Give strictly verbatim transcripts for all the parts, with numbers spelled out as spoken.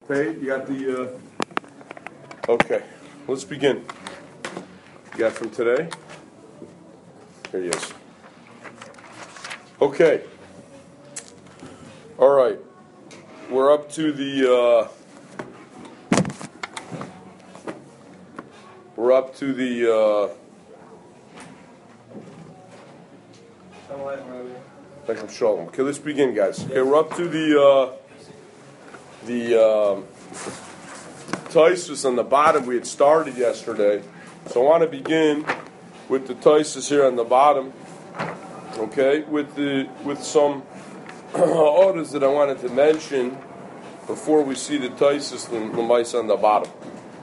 Paid? You got the, uh... Okay, let's begin. You got from today? Here he is. Okay. All right. We're up to the, uh... We're up to the, uh... Okay, let's begin, guys. Okay, we're up to the, uh... The, um... Taisus on the bottom we had started yesterday. So I want to begin with the Taisus here on the bottom. Okay, with the with some orders that I wanted to mention before we see the Taisus and Lamais on the bottom.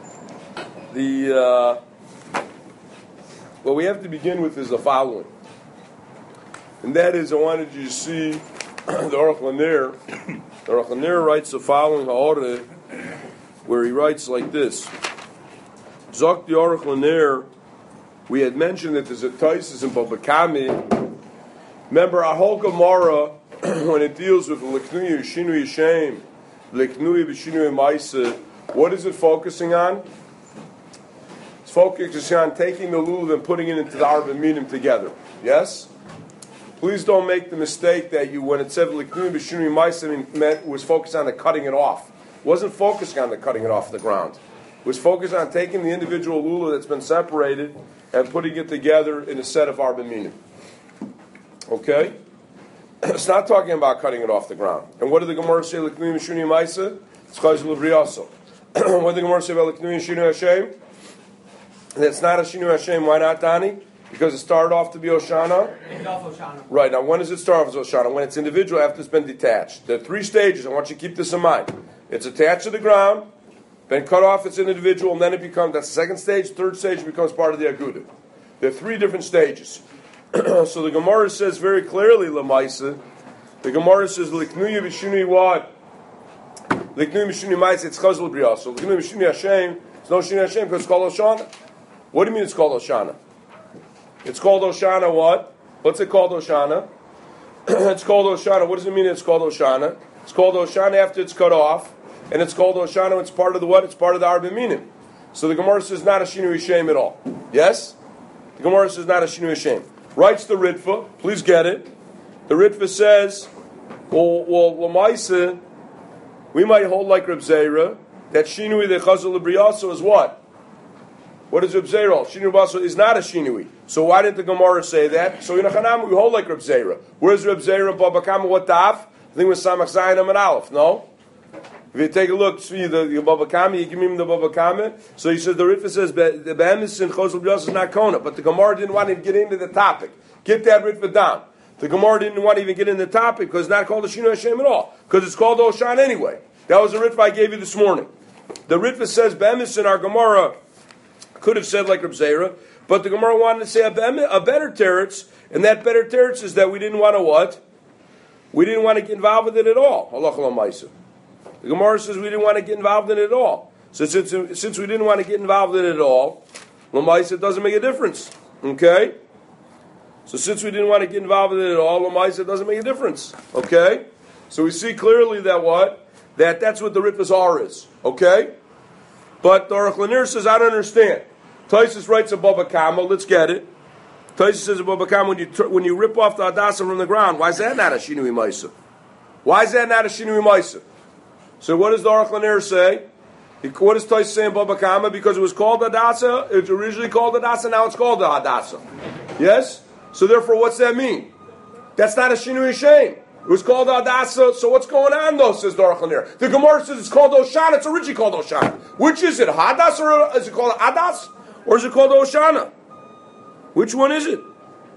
The uh, what we have to begin with is the following, and that is I wanted you to see the Aruch LaNer. The Aruch LaNer writes the following order, where he writes like this. Zok the Aruch LaNer, we had mentioned that there's a Taisus in Baba Kami. Remember, our whole Gemara, when it deals with L'knuya Shinui Yishem, L'knuya B'Shinui Maisa, what is it focusing on? It's focusing on taking the lulav and putting it into the Arba Minim together. Yes? Please don't make the mistake that you, when it said L'knuya B'Shinui Maisa, it meant it was focused on the cutting it off. It wasn't focusing on the cutting it off the ground. It was focused on taking the individual lulav that's been separated and putting it together in a set of Arba Minim. Okay? It's not talking about cutting it off the ground. And what did the Gemara say? L'knuya B'Shinui Maisa? It's Chayzul L'Briyaso. What did the Gemara say about L'knuya Shinui Hashem? That's not a Shinui Hashem. Why not, Dani? Because it started off to be Oshana? Oshana. Right. Now, when does it start off as Oshana? When it's individual after it's been detached. There are three stages. I want you to keep this in mind. It's attached to the ground, then cut off, it's an individual, and then it becomes, that's the second stage. Third stage becomes part of the Aguda. There are three different stages. So the Gemara says very clearly, Lamaisa, the Gemara says, L'knuya B'Shinui what? L'knuya B'Shinui Maisa, it's Chazal B'Riyah. So L'knuya B'Shinui Hashem, it's no Shinui Hashem because it's called Oshana. What do you mean it's called Oshana? It's called Oshana what? What's it called Oshana? It's called Oshana. What does it mean it's called Oshana? It's called Oshana after it's cut off, and it's called Oshana, it's part of the what? It's part of the Arba Minim. So the Gemara says not a Shinui Hashem at all. Yes? The Gemara says not a Shinui Hashem. Writes the Ritva, please get it. The Ritva says, well, well Lamaisa, we might hold like Reb Zera, that Shinui the Chazal L'Briyaso is what? What is Reb Zera hold? Shinui L'Briyaso is not a Shinui. So why didn't the Gemara say that? So in Achanam we hold like Reb Zera. Where's Reb Zera, Baba Kama, what Tav? I think it was Samach Zayin Amar Aleph, no? If you take a look, see the, the Baba Kama, you give him the Baba Kama. So he says, the Ritva says, the Be'emes and Chosel B'Yos is not Kona, but the Gemara didn't want to get into the topic. Get that Ritva down. The Gemara didn't want to even get into the topic because it's not called a Shinui Hashem at all. Because it's called Oshan anyway. That was the Ritva I gave you this morning. The Ritva says, Be'emes and our Gemara could have said like Reb Zera, but the Gemara wanted to say a, a better teretz, and that better teretz is that we didn't want to what? We didn't want to get involved with it at all. Halacha l'maisa. The Gemara says we didn't want to get involved in it at all. So since, since we didn't want to get involved in it at all, l'maisa, it doesn't make a difference. Okay? So since we didn't want to get involved in it at all, l'maisa, it doesn't make a difference. Okay? So we see clearly that what? That that's what the Ritva's R is. Okay? But the Aruch LaNer says, I don't understand. Taisus writes a Baba Kama, let's get it. Taisus says a Baba Kama, when you, when you rip off the Hadassah from the ground, why is that not a Shinui Maisa? Why is that not a Shinui Maisa? So what does the Aruch LaNer say? What does Taisus say in Baba Kama? Because it was called Hadassah, it was originally called Hadassah, now it's called the Hadassah. Yes? So therefore, what's that mean? That's not a Shinui Hashem. It was called Hadassah, so what's going on though, says the Aruch LaNer. The Gemara says it's called Oshana, it's originally called Oshana. Which is it, Hadass or is it called Hadas? Or is it called Oshana? Which one is it?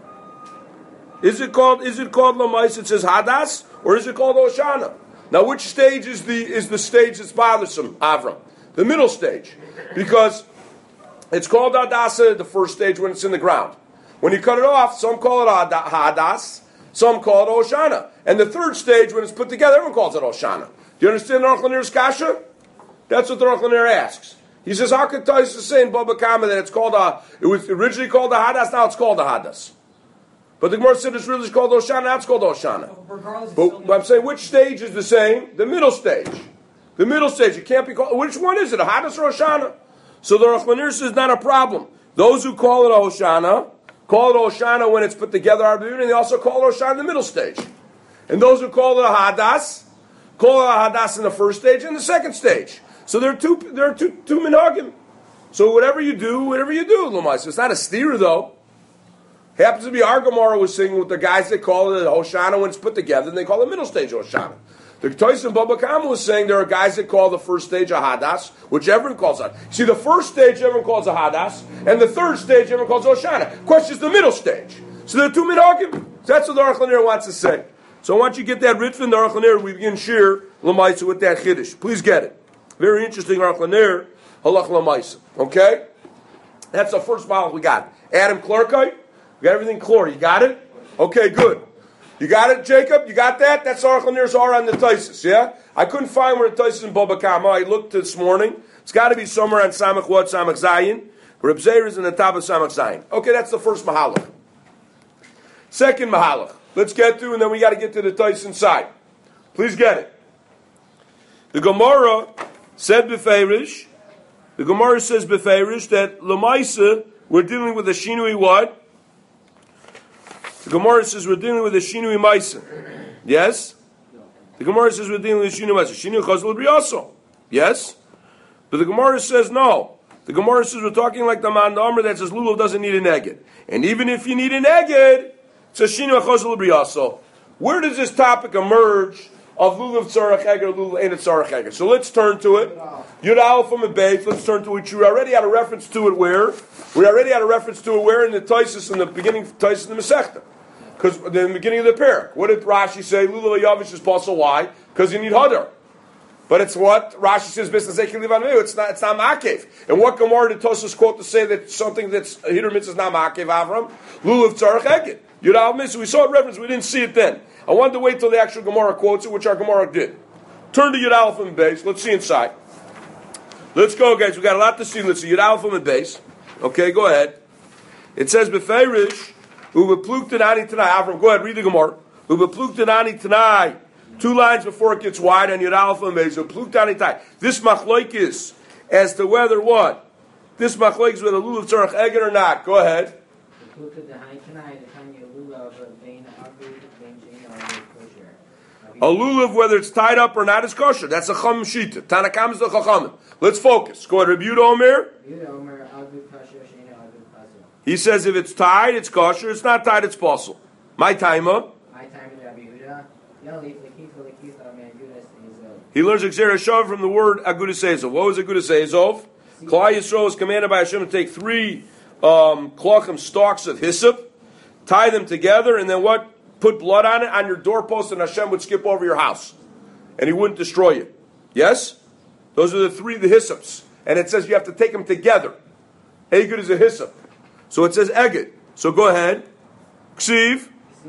Is it called is it called Lamais, it says Hadas, or is it called Oshana? Now which stage is the is the stage that's bothersome, Avram? The middle stage. Because it's called Hadassah, the first stage when it's in the ground. When you cut it off, some call it Hadas, some call it Oshana. And the third stage, when it's put together, everyone calls it Oshana. Do you understand the Aruch LaNer's kasha? That's what the Aruch LaNer asks. He says, how could Taisus say in Baba Kama that it's called a, it was originally called a Hadas, now it's called a Hadas. But the Gemara said it's really called Oshana, now it's called Oshana. Regardless, but, but I'm saying, which stage is the same? The middle stage. The middle stage, it can't be called. Which one is it? A Hadas or Hoshana? So the Aruch LaNer says not a problem. Those who call it a Hoshana, call it a Hoshana when it's put together, and they also call it a Hoshana in the middle stage. And those who call it a Hadas, call it a Hadas in the first stage and the second stage. So there are two, there are two, two minhagim. So whatever you do, whatever you do, Lamais. It's not a steer though. Happens to be our Gemara was singing with the guys that call it a Hoshana when it's put together, and they call it middle stage Hoshana. The Toys Baba Kama was saying there are guys that call the first stage a Hadas, which everyone calls a. See, the first stage everyone calls a Hadas, and the third stage everyone calls Hoshana. Question is the middle stage. So there are two minhagim. That's what the Aruch LaNer wants to say. So I want you to get that Ritva in the Aruch LaNer. We begin Shir Lamaisa with that Chiddush. Please get it. Very interesting Aruch LaNer Halach Lamaisa. Okay, that's the first model we got. Adam Clarkite. We got everything clear. You got it? Okay, good. You got it, Jacob? You got that? That's Aruch LaNer's R on the Taisus, yeah? I couldn't find where the Taisus in Baba Kama. I looked this morning. It's got to be somewhere on Samach What, Samach Zayin. Reb Zeir is in the top of Samach Zayin. Okay, that's the first Mahalach. Second Mahalach. Let's get through, and then we got to get to the Taisus inside. Please get it. The Gemara said Befeirish. The Gemara says Befeirish that Lamaisa, we're dealing with a Shinui what? The Gemara says we're dealing with a Shinui Maisa. Yes? The Gemara says we're dealing with a Shinui Maisa. Shinui Chazal Briyaso. Yes? But the Gemara says no. The Gemara says we're talking like the Man Amr that says Lulav doesn't need an Eged. And even if you need an Eged, it's a Shinui Chazal Briyaso. Where does this topic emerge of Lulav Tzarech Eged or Lulav Ain't Tzarech Eged? So let's turn to it. Yud Aleph from a base. Let's turn to it. You already had a reference to it where? We already had a reference to it where in the Taisus in the beginning of Taisus in the Masechta. Because in the beginning of the parak, what did Rashi say? Lulav Yavish is possible. Why? Because you need Hadar. But it's what Rashi says. It's not. It's not Makev. And what Gemara did Tosfos quote to say that something that's a Hidur Mitzvah is not Makev Avram? Lulav Tzarech Eged. Yud Aleph Mitzvah. We saw it reference. We didn't see it then. I wanted to wait till the actual Gemara quotes it, which our Gemara did. Turn to Yud Aleph and base. Let's see inside. Let's go, guys. We got a lot to see. Let's see Yud Aleph and base. Okay, go ahead. It says Befeirish. Ubepluktanani Tanai. Avram, go ahead, read the Gemara. Ubepluktanani Tanai. Two lines before it gets wide on Yud Aleph and Beis. Ubepluktanani Tanai. This machlokes as to whether what? This machlokes whether Lulav Tzarech Eged or not. Go ahead. A lulav, whether it's tied up or not, is kosher. That's a chacham shita. Tanakam is the chachamim. Let's focus. Go ahead, Rabbi Yehuda Omer. He says if it's tied, it's kosher. It's not tied, it's possible. My timer. My timer, Rabbi Yehuda. He learns Xer Hashav from the word Agudas Ezov. What was Agudas Ezov? Klal Yisrael is commanded by Hashem to take three um, klachim stalks of hyssop, tie them together, and then what? Put blood on it on your doorpost, and Hashem would skip over your house, and He wouldn't destroy you. Yes, those are the three the hyssops, and it says you have to take them together. Eged is a hyssop. So it says Eged. So go ahead. Ksiv.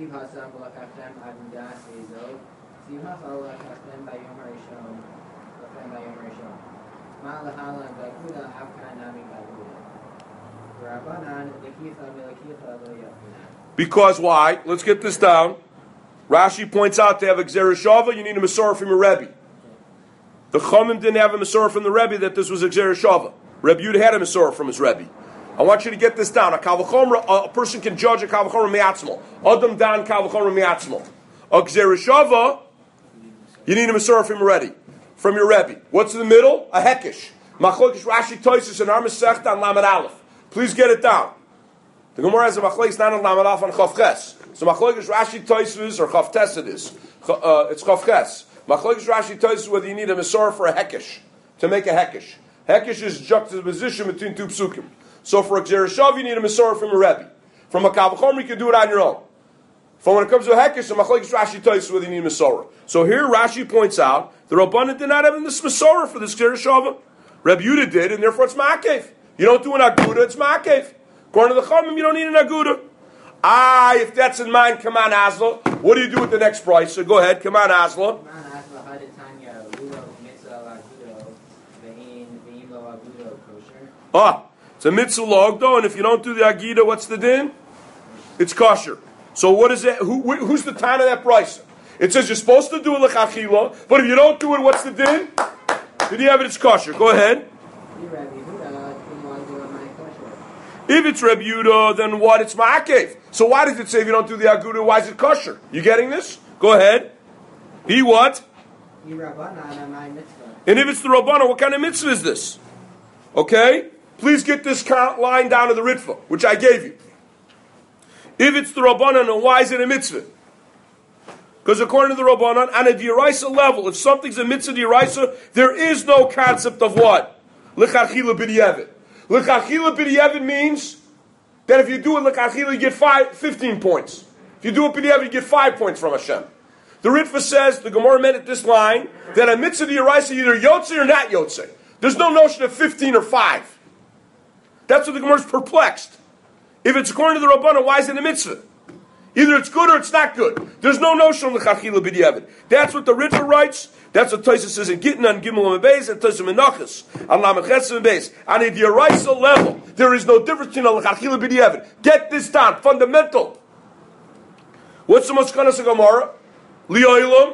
Because why? Let's get this down. Rashi points out to have a Gzera Shava, you need a Masorah from your Rebbe. The Chomim didn't have a Masorah from the Rebbe that this was a Gzera Shava. Rebbe Yehuda had a Masorah from his Rebbe. I want you to get this down. A Kavachomra, a person can judge a Kavachomra miatzmo. Adam dan Kavachomra miatzmo. A Gzera Shava, you need a Masorah from your Rebbe. From your Rebbe. What's in the middle? A Hekish. Machlokes Rashi Toisus and our Masechta on Lamed Aleph. Please get it down. The Gemara has a machlokes not on Lamed Aleph on Chav Ches. So machlokes Rashi Toisus or Chav Tes it is. Uh, it's Chav Ches. Machlokes Rashi Toisus whether you need a Masorah for a Hekish to make a Hekish. Hekish is juxtaposition between two psukim. So for a Gzera Shav you need a Masorah from a Rebbe. From a Kavachom you can do it on your own. But when it comes to a Hekish, the machlokes Rashi Toisus whether you need a Masorah. So here Rashi points out the Rabbanan did not have this Masorah for this Gzera Shav. Rebbe Yehuda did, and therefore it's Ma'akev. You don't do an Aguda, it's Ma'akev. According to the Chachamim, you don't need an Aguda. Ah, if that's in mind, come on, Asla. What do you do with the next price? So go ahead, come on, Asla. Ah, it's a mitzvah logdo, and if you don't do the Agida, what's the din? It's kosher. So what is it? Who, who's the time of that price? It says you're supposed to do it l'chachila, but if you don't do it, what's the din? B'diavad it's kosher. Go ahead. If it's Reb Yehuda, then what? It's ma'akev. So why does it say if you don't do the aguda, why is it kosher? You getting this? Go ahead. He what? And if it's the Rabbana, what kind of mitzvah is this? Okay? Please get this line down to the Ritva, which I gave you. If it's the Rabbanan, then why is it a mitzvah? Because according to the Rabbanan, on a D'Oraisa level, if something's a mitzvah D'Oraisa, there is no concept of what? L'chachila b'di'evet. L'chachila b'di'evet means that if you do it l'chachila, you get five, fifteen points. If you do it b'di'evet, you get five points from Hashem. The Ritva says, the Gemara meant at this line, that a mitzvah D'Oraisa either Yotzei or not Yotzei. There's no notion of fifteen or five. That's what the Gemara is perplexed. If it's according to the Rabbanan, why is it a mitzvah? Either it's good or it's not good. There's no notion of l'chachila b'di'evet. That's what the Ritva writes. That's what Tosfos says in Gittin on Gimel and Beis and Tosfos in Menachos on Lamed Ches and Beis. On a D'Oraisa level, there is no difference between a l'chachila b'di'evet. Get this down, fundamental. What's the Maskanas of Gemara? Li'olam.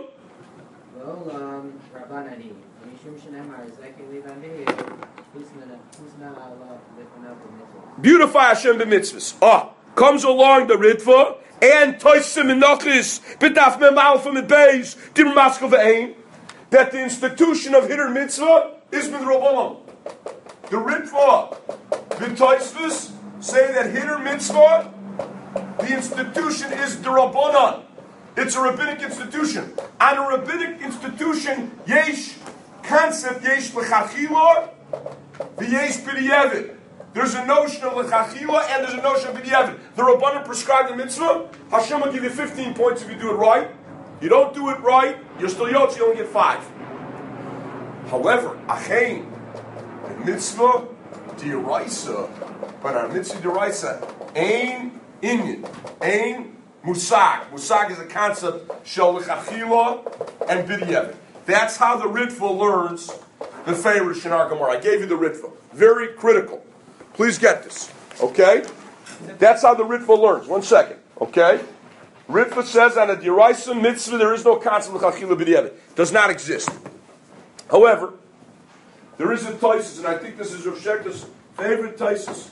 Beautify Hashem b'mitzvahs. Ah, comes along the Ritva and Tosfos in Menachos b'daf mem aleph and beis dim maskal ve'ein that the institution of hitter mitzvah is min Rabbanan. The Ritva, the Tosfos say that hitter mitzvah, the institution is the Rabbanan. It's a rabbinic institution. On a rabbinic institution, yesh concept yesh l'chachila v'yesh b'di'evet. There's a notion of l'chachila and there's a notion of b'di'evet. The Rabbanan prescribed the mitzvah. Hashem will give you fifteen points if you do it right. You don't do it right, you're still yotzi, you only get five. However, achein, the mitzvah d'oraisa, but our mitzvah d'oraisa, ein inyan, ein musag. Musag is a concept shel l'chachila and b'di'evet. That's how the Ritva learns the Farish in our Gemara. I gave you the Ritva. Very critical. Please get this. Okay? That's how the Ritva learns. One second. Okay? Ritva says on a D'Oraisa mitzvah there is no concept of l'chachila b'di'evet. Does not exist. However, there is a Tosfos, and I think this is Rav Shechter's favorite Tosfos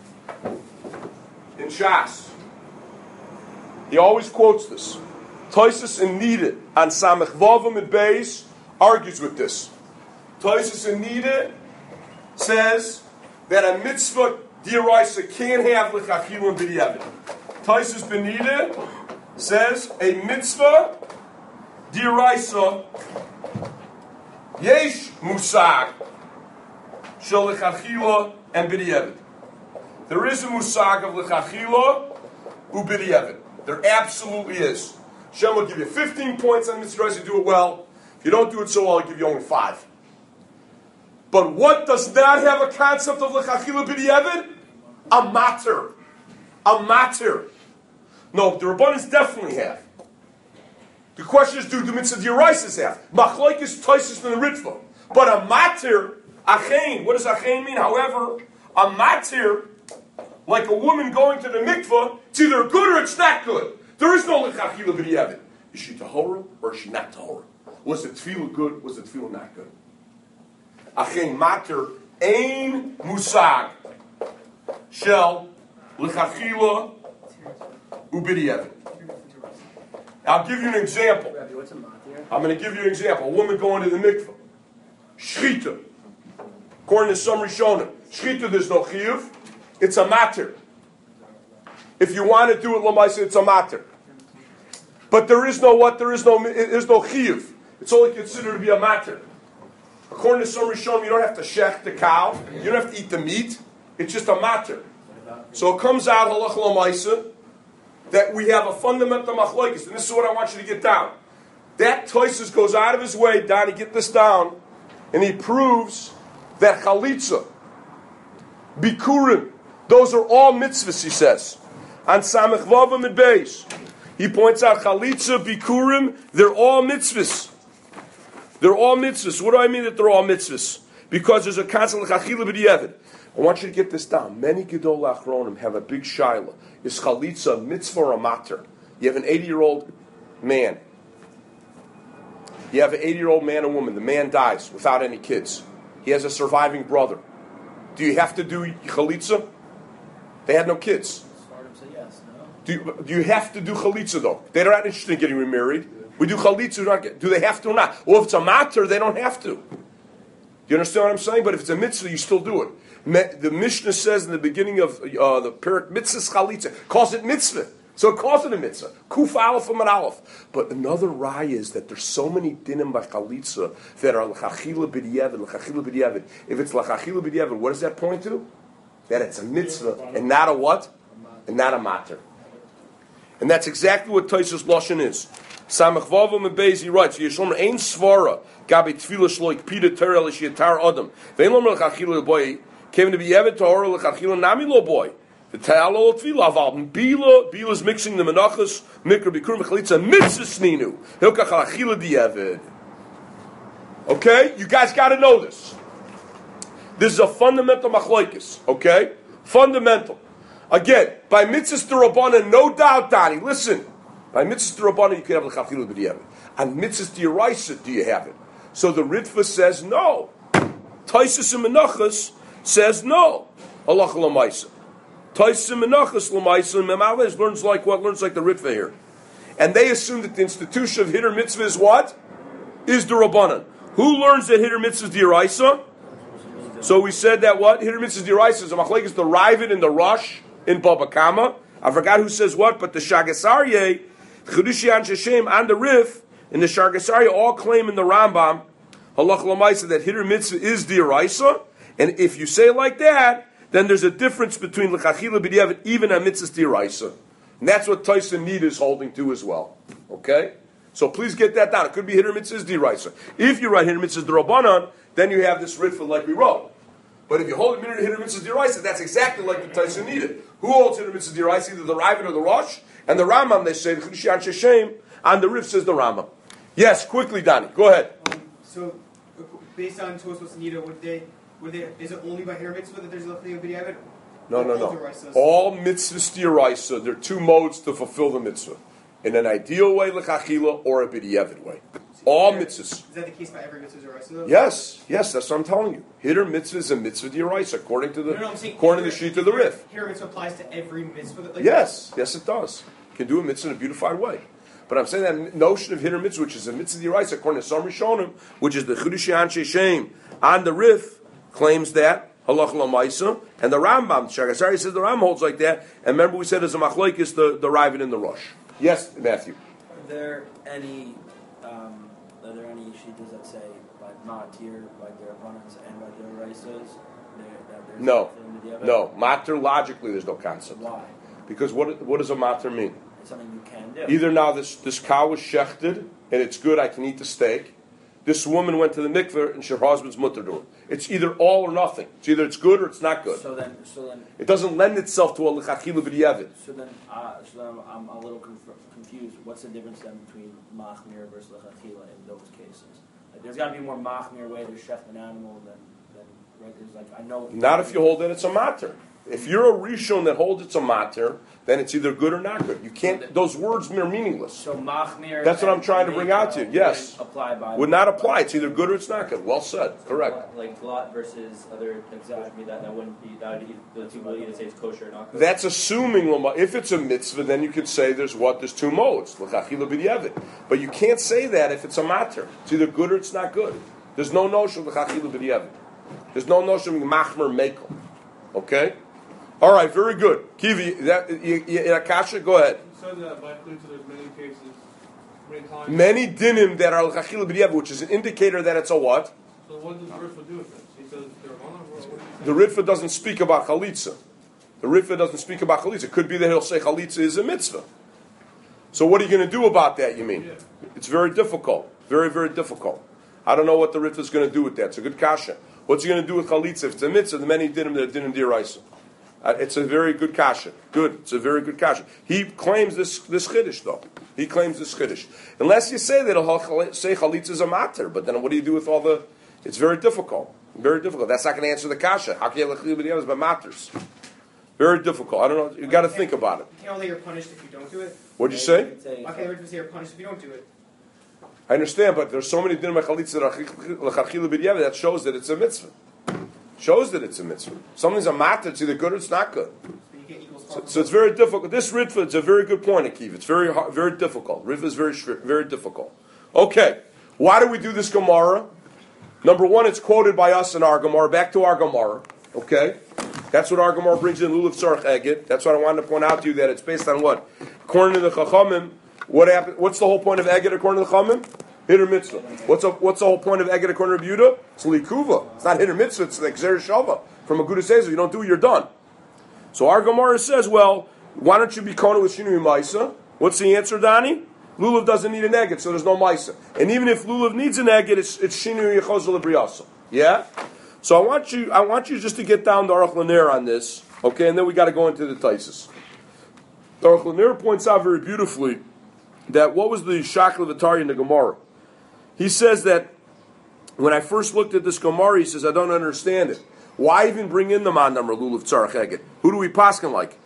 in Shas. He always quotes this. Tosfos in Nida on Samech Vavim and Beis argues with this. Tosfos in Nida says that a mitzvah D'Oraisa can't have l'chachila and b'di'evet. Tosfos ben Nida says a mitzvah D'Oraisa yesh musag shel l'chachila and b'di'evet. There is a musag of l'chachila u'b'di'evet. There absolutely is. Shem will give you fifteen points on mitzvah D'Oraisa, you do it well. If you don't do it so well, I'll give you only five. But what does not have a concept of l'chachila b'di'evet? A matter. A matter. No, the Rabbanans definitely have. The question is, do the mitzvah D'Oraisas have? Machlokes Tosfos and the Ritva. But a matir, achein, what does achein mean? However, a matir, like a woman going to the mikvah, it's either good or it's not good. There is no l'chachila b'di'evet. Is she tahora or is she not tahora? Was the tefillah good? Was the tefillah not good? Achein matir, ein musag, shel l'chachila u'b'di'evet. I'll give you an example. I'm going to give you an example. A woman going to the mikvah. Shchita. According to some Rishonim. Shchita, there's no chiyuv. It's a matir. If you want to do it, l'maisa, it's a matir. But there is no what? There is no, there's no chiyuv. It's only considered to be a matir. According to some Rishonim, you don't have to shech the cow. You don't have to eat the meat. It's just a matir. So it comes out, halach l'maisa, that we have a fundamental machlokes, and this is what I want you to get down. That Tosfos goes out of his way, Donnie, get this down, and he proves that chalitza, bikurim, those are all mitzvahs, he says. On Samech Vavim and Beis, he points out chalitza, bikurim, they're all mitzvahs. They're all mitzvahs. What do I mean that they're all mitzvahs? Because there's a concept of l'chachila b'di'evet. I want you to get this down. Many Gedol Achronim have a big shaila. Is chalitza mitzvah or a matter? You have an eighty-year-old man. You have an eighty-year-old man and woman. The man dies without any kids. He has a surviving brother. Do you have to do chalitza? They had no kids. Yes, no? Do you, do you have to do chalitza though? They're not interested in getting remarried. We do chalitza. Not get, do they have to or not? Well, if it's a matter, they don't have to. Do you understand what I'm saying? But if it's a mitzvah, you still do it. Me, the Mishnah says in the beginning of uh, the Perek Mitzvah Chalitza, calls it mitzvah. So it calls it a mitzvah. Kuf aleph and aleph. But another raya is that there's so many dinim by chalitza that are l'chachila b'diavad, l'chachila b'diavad. If it's l'chachila b'diavad, what does that point to? That it's a mitzvah and not a what? And not a matter. And that's exactly what Taisus Lashon is. Samach Vavam and Bezi writes, Yeshom ein svara gabi tefillah shloik pida terel l'shiatar adam. Vein lo l'chachila boy came to be evet tahor l'chachila nami lo boy. The ta'alo tefillah aval bila bila is mixing the menachos mikra bikur mechalitza mitzvah sninu hilka chachila diavad. Okay, you guys got to know this. This is a fundamental machlokes. Okay, fundamental. Again, by mitzvahs d'Rabbanan, no doubt, Donnie. Listen, by mitzvahs d'Rabbanan, you can have l'chachila b'diavad. On mitzvahs d'Oraisa, do you have it? So the Ritva says no. Taisus and Menachos says no. Halacha l'maisa. Taisus and Menachos l'maisa and Memavez learns like what? Learns like the Ritva here. And they assume that the institution of Hitter Mitzvah is what? Is d'Rabbanan. Who learns that Hitter Mitzvah is d'Oraisa? So we said that what? Hitter Mitzvah is d'Oraisa. So machlekes the Ravid and the Rosh in Baba Kama. I forgot who says what, but the Shagasarye, Chedushi Anshe Shem, and the Rif, and the Shagasarye all claim in the Rambam, Halach Lamaisa, that Hitter Mitzvah is d'Oraisa. And if you say it like that, then there's a difference between L'chachila b'diavad, even a Mitzvah d'Oraisa. And that's what Tyson Need is holding to as well. Okay? So please get that down. It could be Hitter Mitzvah d'Oraisa. If you write Hitter Mitzvah d'Rabbanan, then you have this Ritva like we wrote. But if you hold a minute Hitter Mitzvah d'Oraisa, that's exactly like the Tyson needed. Who holds Hitter Mitzvah d'Oraisa? Either the Ravid or the Rosh. And the Rambam, they say, the Chedushi Anshe Shem, and the Rif says the Rambam. Yes, quickly, Donnie. Go ahead. Um, so, based on Tosfos Nida, would they, would they, is it only by Hitter Mitzvah that there's a L'chachila b'diavad? No, no, no. All mitzvahs d'Oraisa, there are two modes to fulfill the mitzvah. In an ideal way, l'chachila, or a b'diavad way. All mitzvahs. Is that the case by every mitzvah d'Oraisa? Yes, yes, that's what I'm telling you. Hitter mitzvah is a mitzvah d'Oraisa, according to the no, no, I'm saying according to the sheet of the Rif. Hitter Mitzvah applies to every mitzvah. That, like, Yes, yes, it does. You can do a mitzvah in a beautified way. But I'm saying that notion of Hitter mitzvah, which is a mitzvah d'Oraisa, according to some Rishonim, which is the Chedushi Anshe Shem, on the Rif, claims that. Halach l'maisa, and the Rambam, Shagasari says the Rambam holds like that. And remember, we said as a machlokes the the Ravid and the Rosh. Yes, Matthew. Are there any um, are there any shittas that say by matir, by their opponents, and by their raisas? No, no. Matir logically, there's no concept. Why? Because what what does a matir mean? It's something you can do. Either now this this cow was shechted and it's good, I can eat the steak. This woman went to the mikveh and her husband's mutter to her. It's either all or nothing. It's either it's good or it's not good. So then, so then, it doesn't lend itself to a l'chachila b'diavad. So then, uh, so then I'm, I'm a little conf- confused. What's the difference then between machmir versus l'chachila in those cases? Like, there's got to be more machmir way to chef an animal than, than right? There's like I know. Not if you hold that it's a matter. If you're a rishon that holds it's a matter, then it's either good or not good. You can't; those words are meaningless. So machmir. That's what I'm trying to bring out to you. Yes, apply by would not apply. It's either good or it's not good. Well said. Correct. Like glut versus other exactly that that wouldn't be that would be the two will either say it's kosher or not kosher. That's assuming if it's a mitzvah, then you could say there's what there's two modes l'chachila b'diavad. But you can't say that if it's a matter. It's either good or it's not good. There's no notion of l'chachila b'diavad. There's no notion of machmer mekel. Okay. All right, very good. Kivi, that Akasha, go ahead. You said that by Chalitza there's many cases, many times. Many dinim that are l'chachila b'diavad, which is an indicator that it's a what? So what does the Ritva do with this? He says they're on. The Ritva doesn't speak about chalitza. The Ritva doesn't speak about chalitza. It could be that he'll say chalitza is a mitzvah. So what are you going to do about that, you mean? Yeah. It's very difficult. Very, very difficult. I don't know what the Ritva is going to do with that. It's a good kasha. What's he going to do with chalitza? If it's a mitzvah, the many dinim that are dinim d'oraisa. Uh, it's a very good kasha. Good. It's a very good kasha. He claims this this chiddush though. He claims this chiddush. Unless you say that he'll say chalitza is a matter, but then what do you do with all the? It's very difficult. Very difficult. That's not going to answer the kasha. How can you have l'chiyuv b'diavad by matters? Very difficult. I don't know. You got to think about it. You can't only you're punished if you don't do it. What'd you say? Okay, the Ritva say you're punished if you don't do it. I understand, but there's so many dinim chalitza l'chachila b'diavad that shows that it's a mitzvah. Shows that it's a mitzvah. Something's a matter, it's either good or it's not good. So, so it's very difficult. This ritva, it's a very good point, Akiv. It's very hard, very difficult. Ritva is very very difficult. Okay, why do we do this Gemara? Number one, it's quoted by us in our Gemara. Back to our Gemara. Okay, that's what our Gemara brings in Lulav Tzarech Eged. That's what I wanted to point out to you, that it's based on what? According to the Chachamim, what happened? What's the whole point of Eged according to the Chachamim? Hitter mitzvah. What's a, what's the whole point of Eged according to Yehuda? It's likuva. It's not hitter mitzvah. It's like Xer Shava. From a Agudas Ezer, you don't do it, you're done. So our Gemara says, well, why don't you be kona with Shinui Maisa? What's the answer, Donnie? Lulav doesn't need an Eged, so there's no Maisa. And even if Lulav needs an Eged, it's, it's Shinui Yechozel L'Briyasa. Yeah? So I want you I want you just to get down to Aruch Lanier on this, okay, and then we got to go into the Taisus. Aruch Lanier points out very beautifully that what was the Shakla V'Tari in the Gemara? He says that when I first looked at this Gemara, he says, I don't understand it. Why even bring in the man number Lulav Tzarech Eged? Who do we paskin like?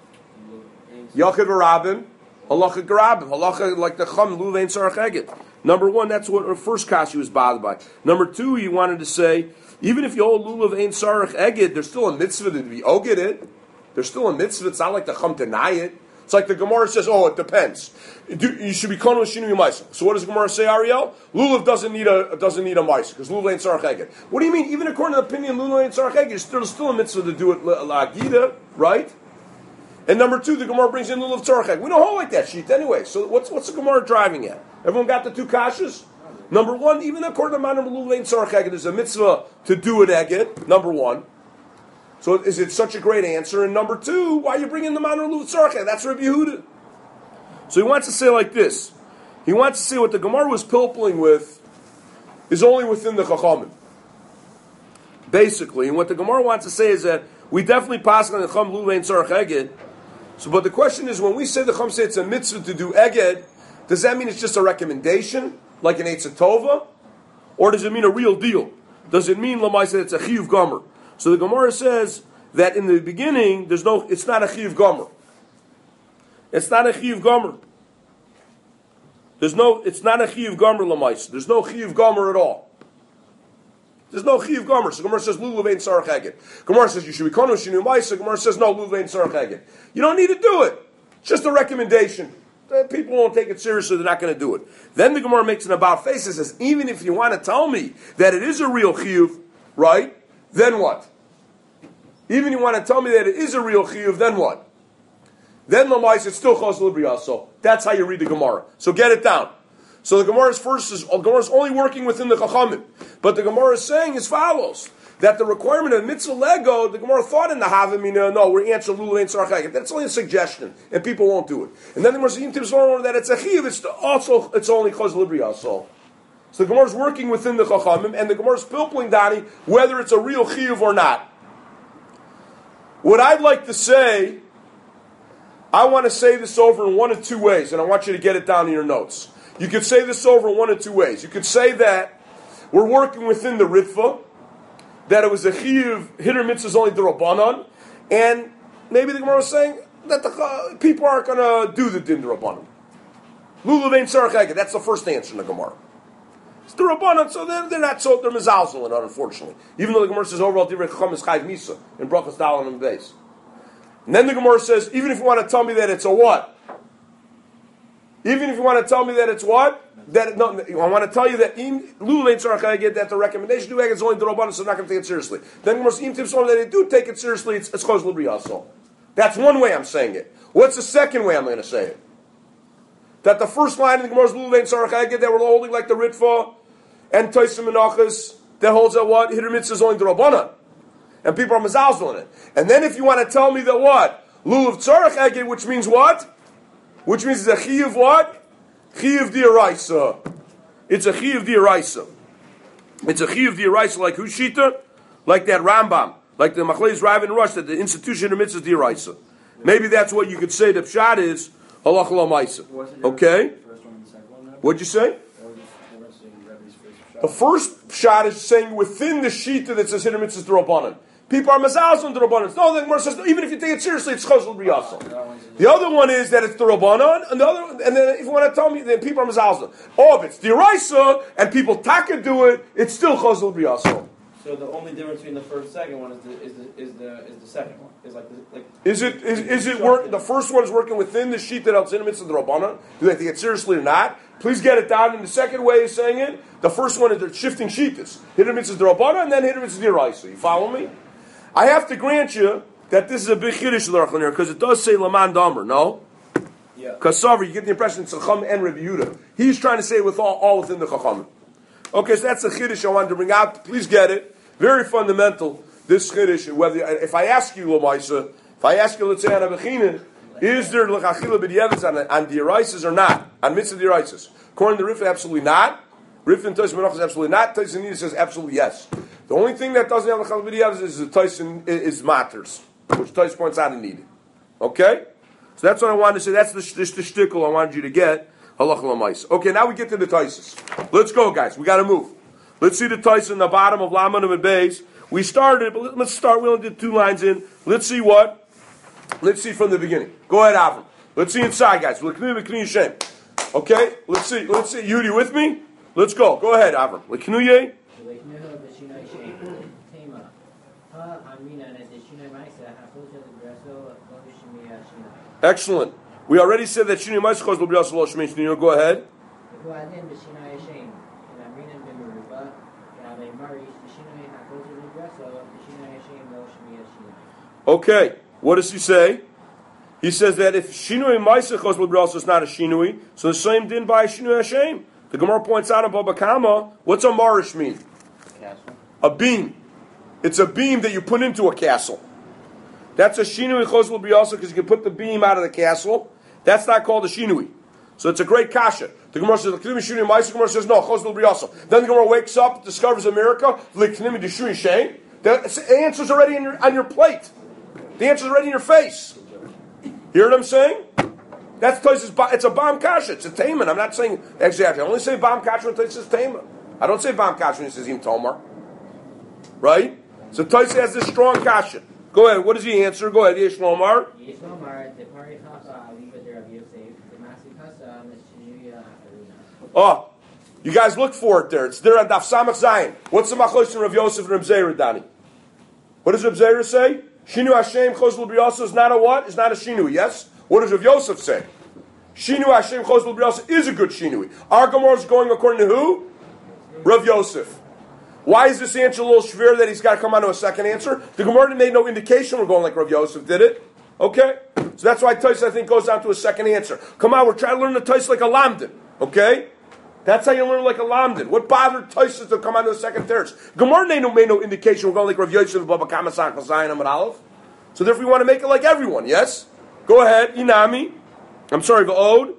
Yachid Rabin, Halacha Garabim, Halacha like the Chum Lulav Tzarech Eged. Number one, that's what the first kash he was bothered by. Number two, he wanted to say, even if you hold Lulav Ein Tzarech Eged, there's still a mitzvah to be oged it. There's still a mitzvah. It's not like the Chum deny it. It's like the Gemara says, oh, it depends. You should be kona with shinui ma'isa. So what does the Gemara say, Ariel? Lulav doesn't need a doesn't need a ma'isa because lulav ain't tzarech eged. What do you mean? Even according to the opinion, lulav ain't tzarech eged, there's still, still a mitzvah to do it la'agida, right? And number two, the Gemara brings in lulav tzarech eged. We don't hold like that sheet anyway. So what's what's the Gemara driving at? Everyone got the two kashas? Number one, even according to the man of lulav ain't tzarech eged, there's a mitzvah to do it eged. Number one. So is it such a great answer? And number two, why are you bringing the man of lulav tzarech eged? That's Rabbi Yehuda. So he wants to say like this. He wants to say what the Gemara was pilpling with is only within the Chachamim. Basically, and what the Gemara wants to say is that we definitely pass on the Chacham Lulav Ein Tzarech Eged. So, but the question is, when we say the Chacham say it's a mitzvah to do Eged, does that mean it's just a recommendation, like an Eitzah Tova? Or does it mean a real deal? Does it mean, Lamai said, it's a Chiyuv Gomer? So the Gemara says that in the beginning, there's no, it's not a Chiyuv Gomer. It's not a chiyuv gomer. There's no. It's not a chiyuv gomer lamais. There's no chiyuv gomer at all. There's no chiyuv gomer. So Gemara says lulav ain't tzarech eged. Gemara says you should be konu shinu ma'isa. Gemara says no, lulav ain't tzarech eged. You don't need to do it. It's just a recommendation. People won't take it seriously. They're not going to do it. Then the Gemara makes an about face and says, even if you want to tell me that it is a real chiyuv, right? Then what? Even if you want to tell me that it is a real chiyuv, then what? Then Lamais, it's still Chos L'Briyaso. That's how you read the Gemara. So get it down. So the Gemara's first is, Gemara is only working within the Chachamim. But the Gemara is saying as follows, that the requirement of Mitzvah Lego, the Gemara thought in the Havamina, no, we're answering Lulav Ein Tzarech Eged. That's only a suggestion, and people won't do it. And then the Gemara says that it's a Chiv, it's also, it's only Chos L'Briyaso. So the Gemara is working within the Chachamim, and the Gemara is pilpling, Dani, whether it's a real Chiv or not. What I'd like to say, I want to say this over in one of two ways, and I want you to get it down in your notes. You could say this over in one of two ways. You could say that we're working within the Ritva, that it was a chiyuv, hitter mitzvah is only the Rabbanan, and maybe the Gemara was saying that the uh, people aren't going to do the din Rabbanan. Lulav Ein Tzarech Eged, that's the first answer in the Gemara. It's the Rabbanan, so they're, they're not so, they're mizalzel in it, unfortunately. Even though the Gemara says overall, Divrei Chacham is Chayv Misa, in Brachas Dalan and Beis. And then the Gemara says, even if you want to tell me that it's a what? Even if you want to tell me that it's what? That no, I want to tell you that Lulav Ein Tzarech Eged, that the recommendation to do Eged is only the Rabbanan, so I'm not going to take it seriously. Then the Gemara says, even if that they do take it seriously, it's Chos L'Briyaso. That's one way I'm saying it. What's the second way I'm going to say it? That the first line in the Gemara is Lulav Ein Tzarech Eged, that we're holding like the Ritva and Taisim Menachas, that holds that what? Hitter mitzvah is only the Rabbanan. And people are mezalzel in it. And then if you want to tell me that what? Lulav Tzarech Eged, which means what? Which means it's a chiyuv what? Chiyuv d'oraisa. It's a chiyuv d'oraisa. It's a chiyuv d'oraisa like Hushita, like that Rambam, like the Machlez Rav and Rush, that the institution of mitzvah d'oraisa. Maybe that's what you could say the pshat is halacha l'maisa. Okay? What'd you say? The first shot is saying within the shita that says hitter mitzvahs d'Rabbanan. People are mazalzon d'Rabbanan. No, the Gemara says even if you take it seriously, it's chosel b'yasol. The other one is that it's d'Rabbanan, and the other, and then if you want to tell me, then people are mazalzon. Oh, if it's d'Oraisa and people taka do it, it's still chosel b'yasol. So the only difference between the first and second one is the is the is the is the second one. Is like the, like. Is it is, is it work? The first one is working within the sheet that helps intimates of the Rabbanan. Do they take it seriously or not? Please get it down. And the second way of saying it, the first one is they're shifting sheetas. Intimates of the Rabbanan, and then intimates of the Raisa. You follow me? I have to grant you that this is a big chiddush l'Archon here because it does say Laman Damer. No. Yeah. Because Savri, you get the impression it's Chacham and Rabbi Yehuda. He's trying to say it with all, all within the Chacham. Okay, so that's the chiddush I wanted to bring out. Please get it. Very fundamental. This chiddush. Whether if I ask you, Lamaisa, if I ask you, let's say on a bechina, is there l'chachila b'di'eves on on di'raises or not? On mitzvah di'raises. According to Rif, absolutely not. Rif and Tais Menach is absolutely not. Tais Nida says absolutely yes. The only thing that doesn't have l'chachila b'di'eves is the Tais is matters, which Tais points out in Nida. Okay, so that's what I wanted to say. That's the the, the shtickle I wanted you to get. Halach l'maisa. Okay, now we get to the Taises. Let's go, guys. We got to move. Let's see the Tais in the bottom of Laman and Beis. We started, but let's start. We only did two lines in. Let's see what. Let's see from the beginning. Go ahead, Avram. Let's see inside, guys. Okay. Let's see. Let's see. Yudi, with me? Let's go. Go ahead, Avram. Leknuye. Excellent. We already said that Shini Ma'aseh will be also lo shmei shniyah. Go ahead. Okay, what does he say? He says that if Shinui Ma'aseh Chosel B'Rasa is not a Shinui, so the same din by Shinui Hashem. The Gemara points out in Baba Kama, what's a Marish mean? Castle. A beam. It's a beam that you put into a castle. That's a Shinui Chosel B'Rasa because you can put the beam out of the castle. That's not called a Shinui. So it's a great kasha. The Gemara says, Shinui Ma'aseh. The Gemara says, no, Chosel B'Rasa. Then the Gemara wakes up, discovers a miracle. The answer's already in your, on your plate. The answer's already in your face. Hear what I'm saying? That's it's a bomb kasha. It's a taman. I'm not saying exactly. I only say bomb kasha when it says taman. I don't say bomb kasha when it says im tomar. Right? So Taisa has this strong kasha. Go ahead. What does he answer? Go ahead. Yesh Lomar. Oh, you guys look for it there. It's there on Daf Samach Zayin. What's the machlokas in Rav Yosef and Rav Zeira, Dani? What does Rav Zeira say? Shinu Hashem Chosel B'Rasa is not a what? Is not a Shinui, yes? What does Rav Yosef say? Shinu Hashem Chosel B'Rasa is a good Shinui. Our Gemara is going according to who? Rav Yosef. Why is this answer a little shver that he's got to come on to a second answer? The Gemara made no indication we're going like Rav Yosef, did it? Okay? So that's why Tais, I think, goes down to a second answer. Come on, we're trying to learn the Tais like a Lamdin. Okay? That's how you learn like a Lamdin. What bothered Tais to come on to a second terrace? Gemara made no, made no indication we're going like Rav Yosef, Baba Kama Sak, Zayin, Amad Aleph. So therefore we want to make it like everyone, yes? Go ahead, Inami. I'm sorry, V'od.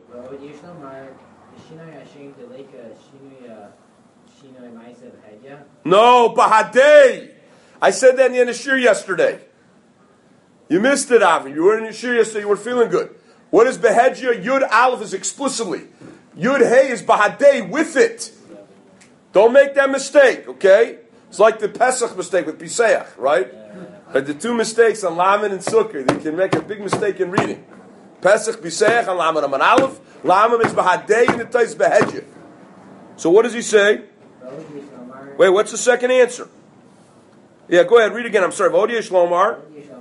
No, Bahadei. I said that in the end of Shir yesterday. You missed it, Avi. You were in your Shir yesterday, you were feeling good. What is Behedja? Yud Aleph is explicitly. Yud Hey is Bahadei with it. Don't make that mistake, okay? It's like the Pesach mistake with Piseach, right? But the two mistakes on Lamed and Sukkah, they can make a big mistake in reading. Pesach, Piseach, and Lamed Aman Aleph. Lamed is Bahadei and the Tais Behedja. So what does he say? Wait, what's the second answer? Yeah, go ahead, read again. I'm sorry. V'odi Shlomar.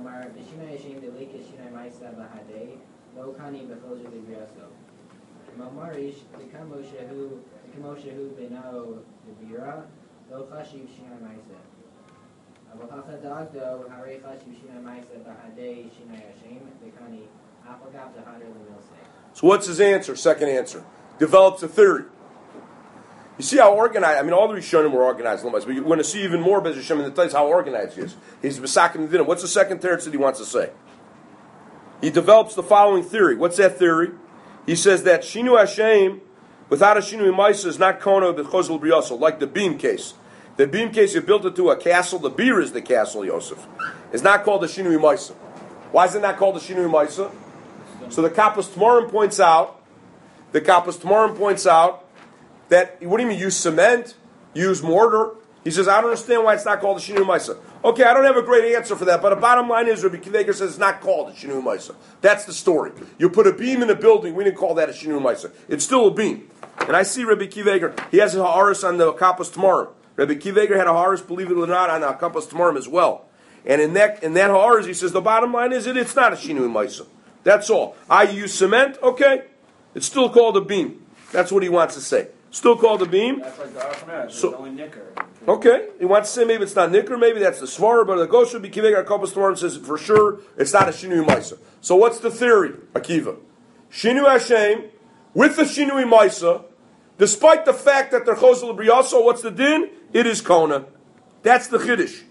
So what's his answer? Second answer. Develops a theory. You see how organized, I mean, all the Rishonim were organized, but you're going to see even more Bez Hashem in the Tais how organized he is. He's Besakim Dinim. What's the second teretz that he wants to say? He develops the following theory. What's that theory? He says that Shinu Hashem, without a Shinu Maisa, is not Kona B'Chosel B'Yosel, like the beam case. The beam case, you built it to a castle, the beer is the castle, Yosef. It's not called the Shinu Maisa. Why is it not called the Shinu Maisa? So the Kappas Tmorim points out, the Kappas Tmorim points out, that, what do you mean, use cement? use mortar. He says, I don't understand why it's not called a Shinui Maisa. Okay, I don't have a great answer for that, but the bottom line is Rabbi Akiva Eiger says it's not called a Shinui Maisa. That's the story. You put a beam in a building, we didn't call that a Shinui Maisa. It's still a beam. And I see Rabbi Akiva Eiger, he has a ha'aris on the Kappas Tamarim. Rabbi Akiva Eiger had a ha'aris, believe it or not, on the Kappas Tamarim as well. And in that in that ha'aris, he says the bottom line is it, it's not a Shinui Maisa. That's all. I use cement, okay, it's still called a beam. That's what he wants to say. Still called a beam. That's like the Archaner, So- it's only nicker. Okay, he wants to say maybe it's not Nicker, maybe that's the Svara, but the Gosha Rabbi Akiva Eiger Kappas Tamarim says for sure it's not a Shinui Maisa. So what's the theory, Akiva? Shinui Hashem with the Shinui Maisa, despite the fact that they're Chosel Briyaso, what's the din? It is Kona. That's the Chiddush.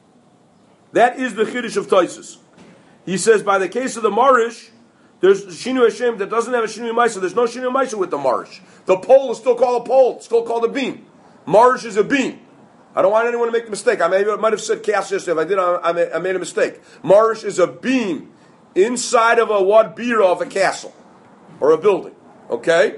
That is the Chiddush of Taisus. He says by the case of the Marish, there's Shinui Hashem that doesn't have a Shinui Maisa. There's no Shinui Maisa with the Marish. The pole is still called a pole. It's still called a beam. Marish is a beam. I don't want anyone to make the mistake. I, may, I might have said cast yesterday. If I did, I, I, made, I made a mistake. Marish is a beam inside of a what bira of a castle or a building. Okay?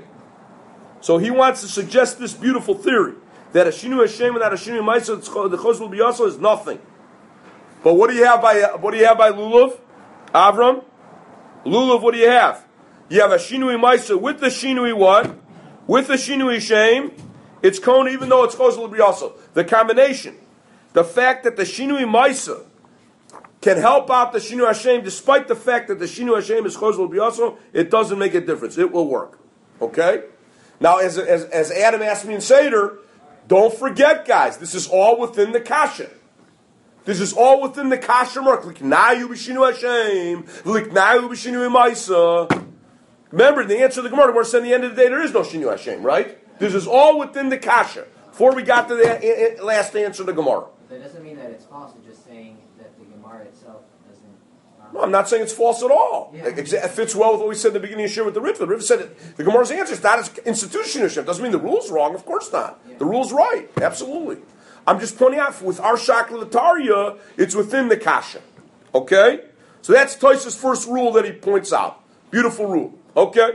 So he wants to suggest this beautiful theory that a Shinui Hashem without a Shinui Maisa, the Chosel B'Yasa is nothing. But what do you have by what do you have by Lulav? Avram? Lulav, what do you have? You have a Shinui Maisa with the Shinui what? With the Shinui Shem. It's Kona even though it's Chosel B'Yasa. The combination, the fact that the Shinui Maisa can help out the Shinui Hashem, despite the fact that the Shinui Hashem is Chosel B'Yasa, it doesn't make a difference. It will work. Okay? Now, as, as, as Adam asked me in Seder, don't forget, guys, this is all within the Kasha. This is all within the Kasha mark. Liknayu b'Shinui Hashem, Liknayu b'Shinui Maisa. Remember, the answer to the Gemara, we're saying at the end of the day, there is no Shinui Hashem, right? This is all within the Kasha. Before we got to the last answer to the Gemara. That doesn't mean that it's false. It's just saying that the Gemara itself doesn't. No, I'm not saying it's false at all. Yeah. It it fits well with what we said at the beginning of Shir with the Ritva. The Ritva said it, the Gemara's answer is not as institutionship. Doesn't mean the rule's wrong. Of course not. Yeah. The rule's right. Absolutely. I'm just pointing out, with our Shaklalataria, it's within the Kasha. Okay? So that's Toys's first rule that he points out. Beautiful rule. Okay?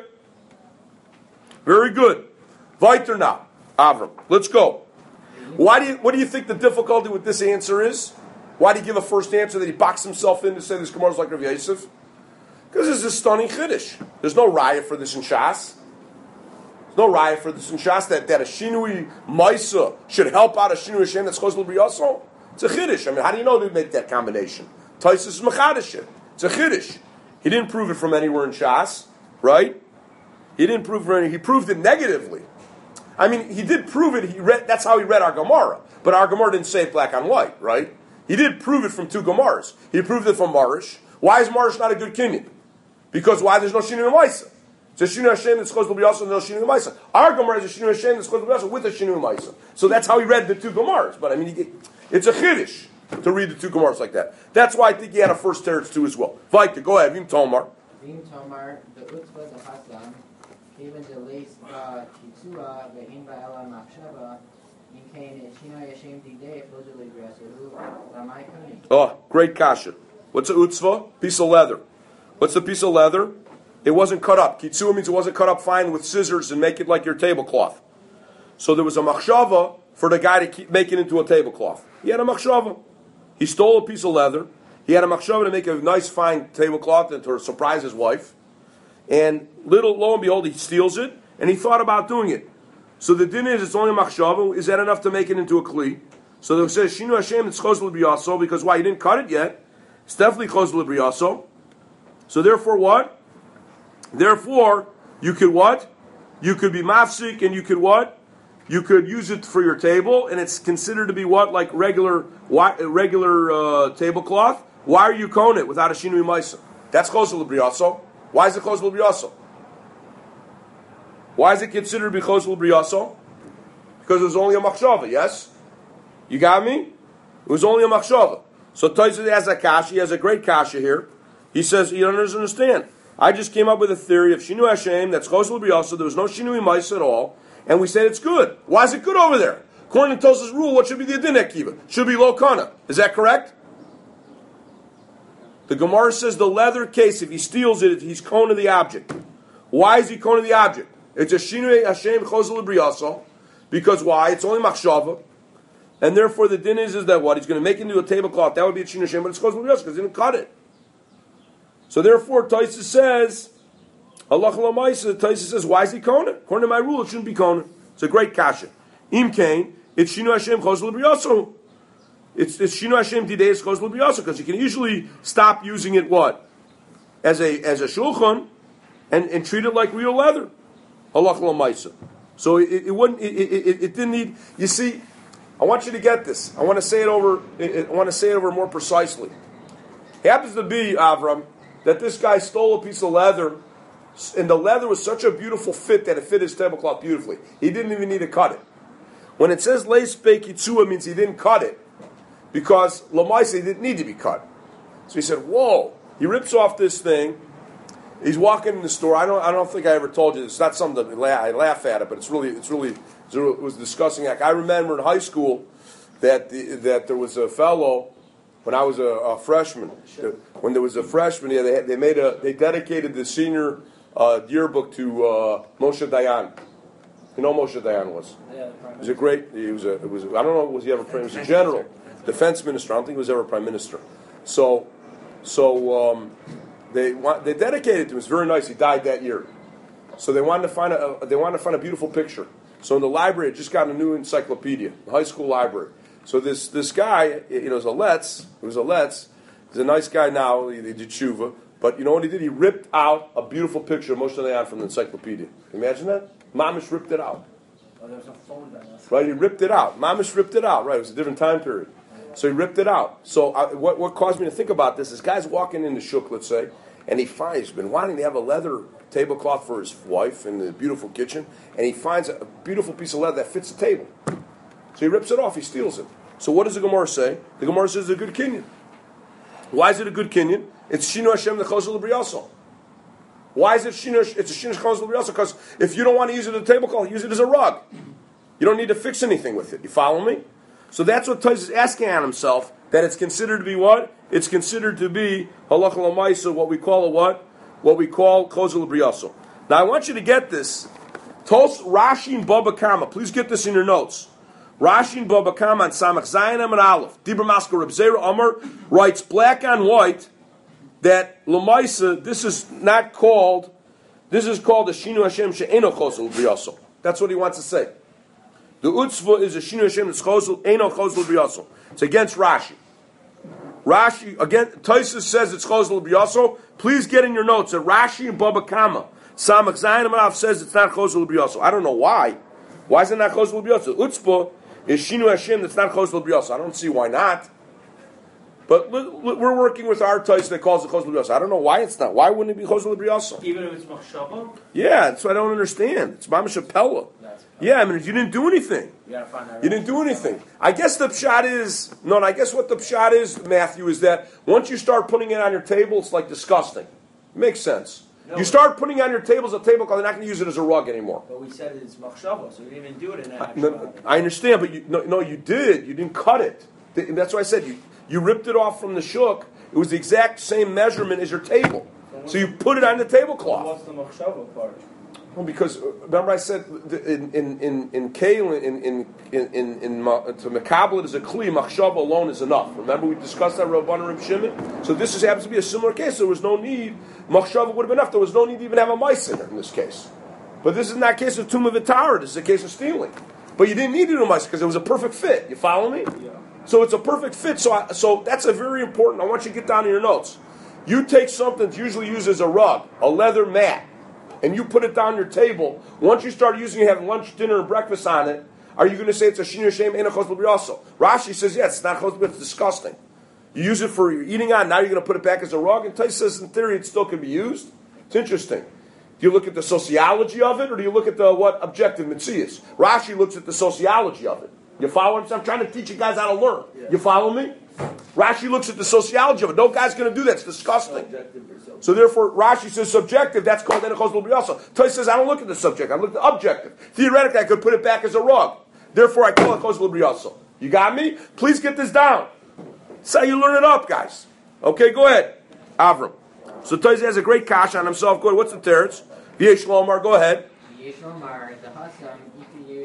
Very good. Weiter now. Avram. Let's go. Why do you, what do you think the difficulty with this answer is? Why did he give a first answer that he boxed himself in to say this Gemara is like Rav Yosef? Because this is a stunning Chiddush. There's no raya for this in Shas. There's no raya for this in Shas that, that a Shinui Maisa should help out a Shinui Hashem that's Chosel B'Yasa. It's a Chiddush. I mean, how do you know they make that combination? Taisus is Mechadish it. It's a Chiddush. He didn't prove it from anywhere in Shas, right? He didn't prove it. He proved it negatively. I mean, he did prove it. He read. That's how he read our Gemara. But our Gemara didn't say it black on white, right? He did prove it from two Gemaras. He proved it from Marish. Why is Marish not a good kinyan? Because why? There's no Shinui Maisa. It's a Shinui Hashem that's supposed to be also no Shinui Maisa. Our Gemara is a Shinui Hashem that's supposed to be also with a Shinui Maisa. So that's how he read the two Gemaras. But I mean, he, it's a Chiddush to read the two Gemaras like that. That's why I think he had a first teretz too as well. Vaita, go ahead. Vim Tomar. Vim Tomar, the Utzva the Hasam, even the lace Kitzua, Ve'in Ba'ela Machshava, in Kain Shinui Hashem Didei, Flozuli Brasaru, Lamai Kuni. Oh, great kasha. What's a utzva? Piece of leather. What's the piece of leather? It wasn't cut up. Kitsua means it wasn't cut up fine with scissors and make it like your tablecloth. So there was a machshava for the guy to keep, make it into a tablecloth. He had a machshava. He stole a piece of leather. He had a machshava to make a nice fine tablecloth and to surprise his wife. And little, lo and behold, he steals it, and he thought about doing it. So the din is, it's only a machshava. Is that enough to make it into a kli? So they say, Shinu Hashem, it's chosel b'yaso, because why? He didn't cut it yet. It's definitely chosel b'yaso. So therefore what? Therefore, you could what? You could be mafsik, and you could what? You could use it for your table, and it's considered to be what? Like regular regular uh, tablecloth. Why are you kohen it without a shinui maisa? That's chosel b'yaso. Why is it chosel b'yaso? Why is it considered to be chosel b'yaso? Because it was only a machshava, yes? You got me? It was only a machshava. So Tosfos has a kasha, he has a great kasha here. He says, you don't understand. I just came up with a theory of Shinui Hashem, that's chosel b'yaso, there was no Shinui Maisa at all, and we said it's good. Why is it good over there? According to Tosfos' rule, what should be the adin kiva? Should be lo kana. Is that correct? The Gemara says the leather case, if he steals it, he's kohen of the object. Why is he kohen of the object? It's a Shinui Hashem chosel b'yaso. Because why? It's only machshava. And therefore the din is, is that what? He's going to make it into a tablecloth. That would be a Shinui Hashem, but it's Chosel L'Briyasa because he didn't cut it. So therefore, Taisa says, Allah Lamaisa, Taisa says, why is he Kohen? According to my rule, it shouldn't be Kohen. It's a great kasha. Im Kain, it's Shinui Hashem Chosel L'Briyasa. It's, it's Shinui Hashem Dideis Chosel L'Briyasa because you can usually stop using it, what? As a as a shulchan and, and treat it like real leather. Allah Lamaisa. So it, it wouldn't, it, it, it didn't need, you see, I want you to get this. I want to say it over. I want to say it over more precisely. It happens to be, Avram, that this guy stole a piece of leather, and the leather was such a beautiful fit that it fit his tablecloth beautifully. He didn't even need to cut it. When it says leis peikitzua, means he didn't cut it because lamaisa he didn't need to be cut. So he said, "Whoa!" He rips off this thing. He's walking in the store. I don't. I don't think I ever told you. It's not something that I laugh at it, but it's really. It's really. It was discussing. I remember in high school that the, that there was a fellow when I was a, a freshman. When there was a freshman, yeah, they they made a they dedicated the senior uh, yearbook to uh, Moshe Dayan. You know who Moshe Dayan was? Yeah, he was a great. He was a. It was. I don't know. Was he ever prime? He was a general, defense minister. I don't think he was ever prime minister. So, so um, they want they dedicated to him. It was very nice. He died that year. So they wanted to find a, a they wanted to find a beautiful picture. So in the library, it just got a new encyclopedia, the high school library. So this this guy, you know, it was a Letz, it was a Letz. He's a nice guy now, he, he did tshuva. But you know what he did? He ripped out a beautiful picture of Moshe Dayan from the encyclopedia. Imagine that? Mamish ripped it out. Oh, there was no phone back then. Right, he ripped it out. Mamish ripped it out, right, it was a different time period. So he ripped it out. So I, what, what caused me to think about this is guy's walking into Shuk, let's say, and he finds, he's been wanting to have a leather tablecloth for his wife in the beautiful kitchen, and he finds a beautiful piece of leather that fits the table. So he rips it off, he steals it. So what does the Gemara say? The Gemara says it's a good kinyan. Why is it a good kinyan? It's Shinui Hashem the Chosel L'Briyasa. Why is it Shinui? It's a Shinui Chosel L'Briyasa because if you don't want to use it as a tablecloth, use it as a rug. You don't need to fix anything with it. You follow me? So that's what Tais is asking on himself, that it's considered to be what? It's considered to be halacha l'maisa, what we call a what? What we call Chosel L'Briyasa. Now I want you to get this. Tos Rashi and Baba Kama. Please get this in your notes. Rashi and Baba Kama on Samach Zayin and Aleph. Dibur Maskar Reb Zera Amar writes black on white that l'maisa, this is not called, this is called a Shinui Hashem she'eno Chosel L'Briyasa. That's what he wants to say. The utzva is a Shinui Hashem that's Chosel, eno Chosel L'Briyasa. It's against Rashi. Rashi, again, Tosfos says it's Chosel L'Briyasa. Please get in your notes that Rashi and Baba Kama, Samach Zayin Amarav says it's not Chosel L'Briyasa. I don't know why. Why is it not Chosel L'Briyasa? Utzpah is Shinui Hashem that's not Chosel L'Briyasa. I don't see why not. But we're working with our Tosfos that calls it Chosel L'Briyasa. I don't know why it's not. Why wouldn't it be Chosel L'Briyasa? Even if it's machshava? Yeah, that's what I don't understand. It's Mamash Apella. Yeah, I mean, you didn't do anything. You gotta find that. You didn't do anything. I guess the pshat is, no, no, I guess what the pshat is, Matthew, is that once you start putting it on your table, it's like disgusting. It makes sense. No, you start putting it on your tables a tablecloth, they're not going to use it as a rug anymore. But we said it's machshava, so we didn't even do it in that. I, no, I understand, but you, no, no, you did. You didn't cut it. That's why I said you, you ripped it off from the shuk. It was the exact same measurement as your table. So you put it on the tablecloth. What's the machshava part? Well, because remember I said in in in in Kale in in in in, in to Mekabel is a kli, machshava alone is enough. Remember we discussed that Rabban Reb Shimon. So this is, happens to be a similar case. There was no need. Machshava would have been enough. There was no need to even have a mice in it in this case. But this is not a case of tumah v'tara. This is a case of stealing. But you didn't need to do a mice because it was a perfect fit. You follow me? Yeah. So it's a perfect fit. So I, so that's a very important. I want you to get down in your notes. You take something that's usually used as a rug, a leather mat, and you put it down your table. Once you start using it, having lunch, dinner, and breakfast on it, are you going to say it's a Shinui Hashem and a Chosel L'Briyasa? Rashi says, yes, it's not Chosel L'Briyasa, it's disgusting. You use it for your eating on, now you're going to put it back as a rug, and Tais says in theory it still can be used. It's interesting. Do you look at the sociology of it, or do you look at the, what, objective mitzias? Rashi looks at the sociology of it. You follow what I'm saying? I'm trying to teach you guys how to learn. Yeah. You follow me? Rashi looks at the sociology of it. No guy's going to do that. It's disgusting. So therefore, Rashi says subjective. That's called Enechos L'Briyasa. Tais says I don't look at the subject. I look at the objective. Theoretically, I could put it back as a rug. Therefore, I call it Enechos L'Briyasa. You got me? Please get this down. That's how you learn it up, guys. Okay, go ahead, Avram. So Tais has a great kash on himself. Go ahead. What's the teretz? V'yesh Lomar. Go ahead. V'yesh Lomar the Hasam if you use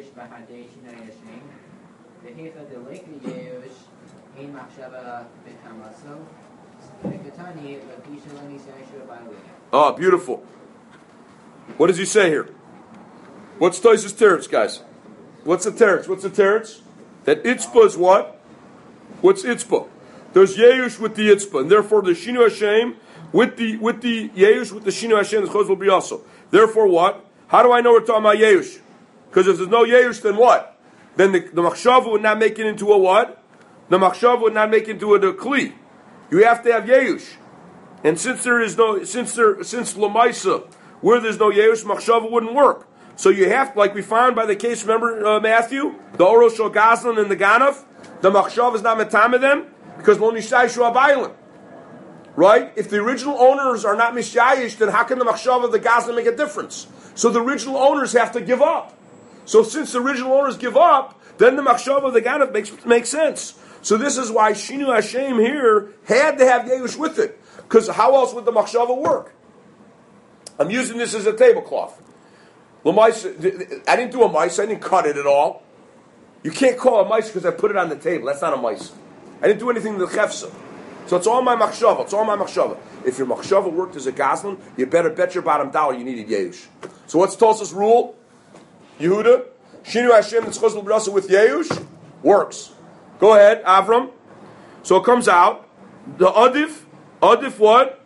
Yeush Bahadei Shinoi Hashem. Vehecha Deleka Yeush Ein Machshava B'Kamaso. Vekatani Lapisha Lani Saisha Bali. Oh, beautiful. What does he say here? What's Tosis teretz, guys? What's the teretz? What's the teretz? That itzpah is what? What's itzpah? There's Yeush with the itzpah, and therefore the Shinu Hashem with the with the Yeush with the Shinu Hashem, the Chos will be also. Therefore, what? How do I know we're talking about Yeush? Because if there's no Yeush, then what? Then the, the Machshava would not make it into a what? The Machshava would not make it into a, a Kli. You have to have Yeush. And since there is no, since there, since Lamaisa, where there's no Yeush, Machshava wouldn't work. So you have, like we found by the case, remember uh, Matthew? The Oro Shal Gazlan and the Ganaf? The Machshava is not Metame them? Because Lo Nishai Shu Abaylan. Right? If the original owners are not Mishayish, then how can the Machshava of the Gazlan make a difference? So the original owners have to give up. So since the original owners give up, then the Machshava of the Ganaf makes, makes sense. So this is why Shinu Hashem here had to have Yeush with it. Because how else would the Machshava work? I'm using this as a tablecloth. I didn't do a mice, I didn't cut it at all. You can't call a mice because I put it on the table. That's not a mice. I didn't do anything to the chefsa. So it's all my machshava. It's all my machshava. If your machshava worked as a gazlan, you better bet your bottom dollar you needed Yeush. So what's Tulsa's rule? Yehuda? Shinu Hashem and Tzchos L'Brasa with Yeush? Works. Go ahead, Avram. So it comes out. The Adif. Adif what?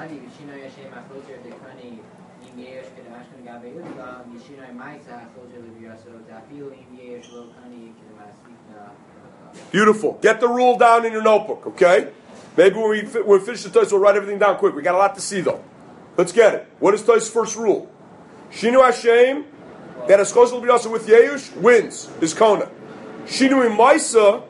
Beautiful. Get the rule down in your notebook, okay? Maybe when we, when we finish the Tos, we'll write everything down quick. We got a lot to see, though. Let's get it. What is Tos' first rule? Shinu Hashem, that is Tzchos L'Brasa with Yeush, wins, is Kona. Shinu Imaisa,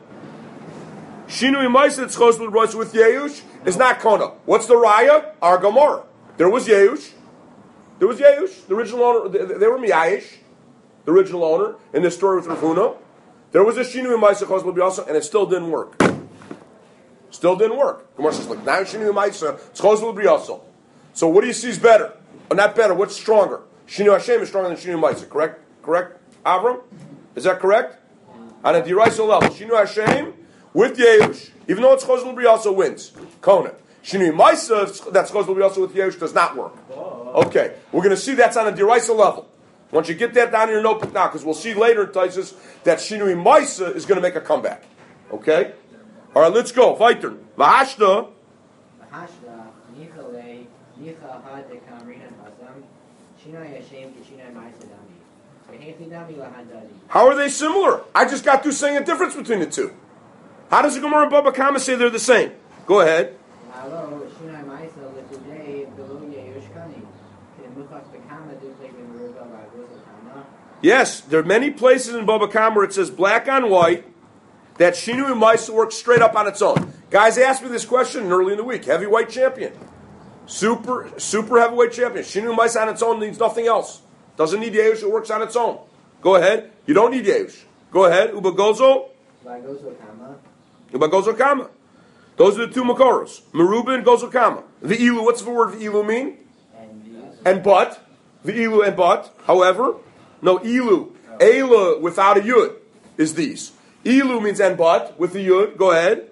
Shinu Imaisa, Tzchos L'Brasa with Yeush, is not Kona. What's the Raya? Our Gemara. There was Yeush. There was Yeush. The original owner, they, they were Miyayish, the original owner, in this story with Rav Huna. There was a Shinu Imaisa, Tzchos L'Brasa, and it still didn't work. Still didn't work. Gemara says, look, now Shinu Imaisa, Tzchos L'Brasa. So what do you see is better? Or not better, what's stronger? Shinu Hashem is stronger than Shinu Imaisa, correct? Correct, Avram? Is that correct? On a Diraisa level, Shinu Hashem with Yeush, even though it's Tzchos L'Brasa wins. Kona. Shinu Imaisa, that's Tzchos L'Brasa with Yeush, does not work. Okay, we're going to see that's on a Diraisa level. Once you get that down in your notebook now, because we'll see later in Taisus that Shinui Maisa is going to make a comeback. Okay? All right, let's go. Weiter. Vahashta. Vahashta. Nichale. Nicha had de kamrina hasam. Shinoi Hashem ke Shinoi Maisa dami. Vehechi dami lahadadi. How are they similar? I just got through saying a difference between the two. How does the Gemara and Baba Kama say they're the same? Go ahead. Hello. Shinoi Maisa lefudei below Yeush kani. Kemuchas bekama duplei b'meruba v'agos akana. Yes, there are many places in Baba Kama where it says black on white that Shinu Maisa works straight up on its own. Guys asked me this question early in the week. Heavyweight champion. Super super heavyweight champion. Shinu Maisa on its own needs nothing else. Doesn't need Yeush, it works on its own. Go ahead. You don't need Yeush. Go ahead. Uba Gozo. V'agos akama. Uba Gozo Kama. Those are the two Makoros. Meruba and Gozo Kama. The Ilu, what's the word Ilu mean? And And but. The Ilu and but. However, no, Ilu. Ela without a Yud is these. Ilu means and but with the Yud. Go ahead.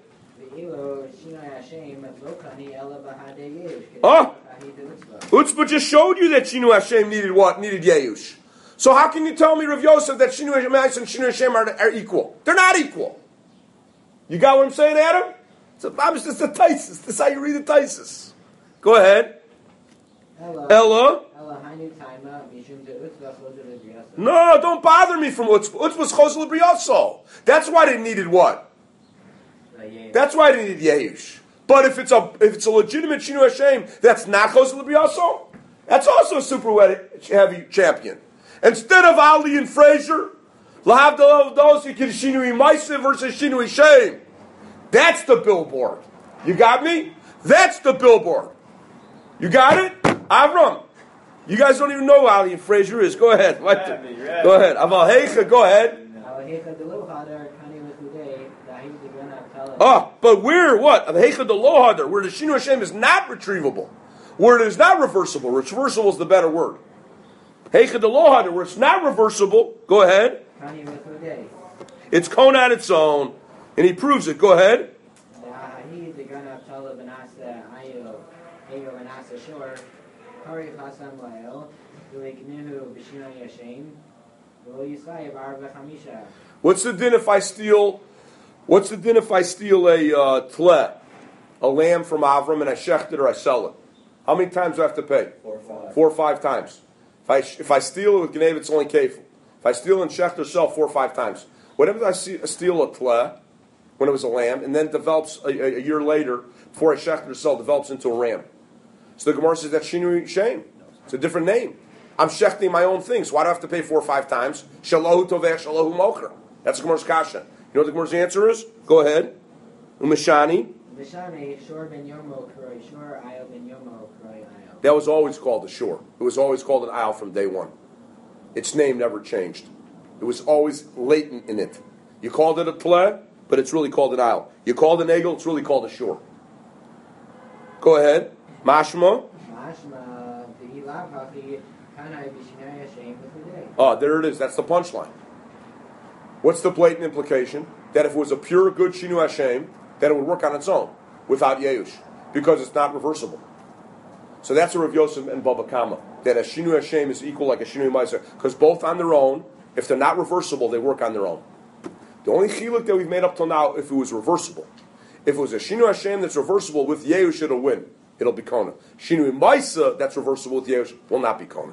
Oh! Utzpah just showed you that Shinu Hashem needed what? Needed Yeush. So how can you tell me, Rav Yosef, that Shinu Hashem and Shinu Hashem are, are equal? They're not equal. You got what I'm saying, Adam? It's a, it's just a Taisus. This is how you read the Taisus. Go ahead. Ella. Ella. No, don't bother me from Utzpah. Utzpah's Chos L'Briyaso. That's why they needed what? That's why they needed Yeush. But if it's a if it's a legitimate Shinu Hashem, that's not Chos L'Briyaso. That's also a super heavy champion. Instead of Ali and Frazier, Lahavdal of those you can Shinui Maisa versus Shinui Hashem. That's the billboard. You got me? That's the billboard. You got it? Avram. You guys don't even know who Ali and Frazier is. Go ahead. Right there. Go ahead. Aval Heicha, go ahead. Oh, but where, what? Heicha de Lohadar, where the Shinu Hashem is not retrievable. Where it is not reversible. Reversible is the better word. Heicha de Lohadar, where it's not reversible. Go ahead. Kani Mithudei. It's Kona on its own, and he proves it. Go ahead. He the Gana Tala Banasa Ayo Ayo Banasa Shore. Kari Hasam Lael. Yuliknihu Bishino Yashem. Will you say Barba Hamisha? What's the din if I steal? What's the din if I steal a uh, tle, a lamb from Avram, and I shecht it or I sell it? How many times do I have to pay? Four or five. Four or five times. If I if I steal it with Gnev, it's only kefil. If I steal and shecht or sell four or five times. Whatever I see, steal a tle when it was a lamb, and then develops a, a, a year later before I shecht or sell, develops into a ram. So the Gemara says that's shinui shame. It's a different name. I'm shechting my own things. So why do I have to pay four or five times? Shalahu toveh, shalahu mocher. That's the Gemara's kasha. You know what the Gemara's answer is? Go ahead. Umeshani. Mishani Shore Ben Yomo Kroi Shore Ayo Ben Yomo Kroi Ayo. That was always called a shore. It was always called an aisle from day one. Its name never changed. It was always latent in it. You called it a tle, but it's really called an aisle. You called it an egel, it's really called a shore. Go ahead. Mashma. Mashma the Ilav Hachi Kanai Bishino Yashem Mithudei. Oh, there it is. That's the punchline. What's the blatant implication? That if it was a pure good Shinu Hashem, then it would work on its own without Yeush, because it's not reversible. So that's a Rav Yosef and Baba Kama, that a Shinu Hashem is equal like a Shinu Meiser, because both on their own, if they're not reversible, they work on their own. The only chiluk that we've made up till now, if it was reversible. If it was a Shinu Hashem that's reversible with Yeush, it'll win. It'll be Kona. Shinu Meiser that's reversible with Yeush will not be Kona.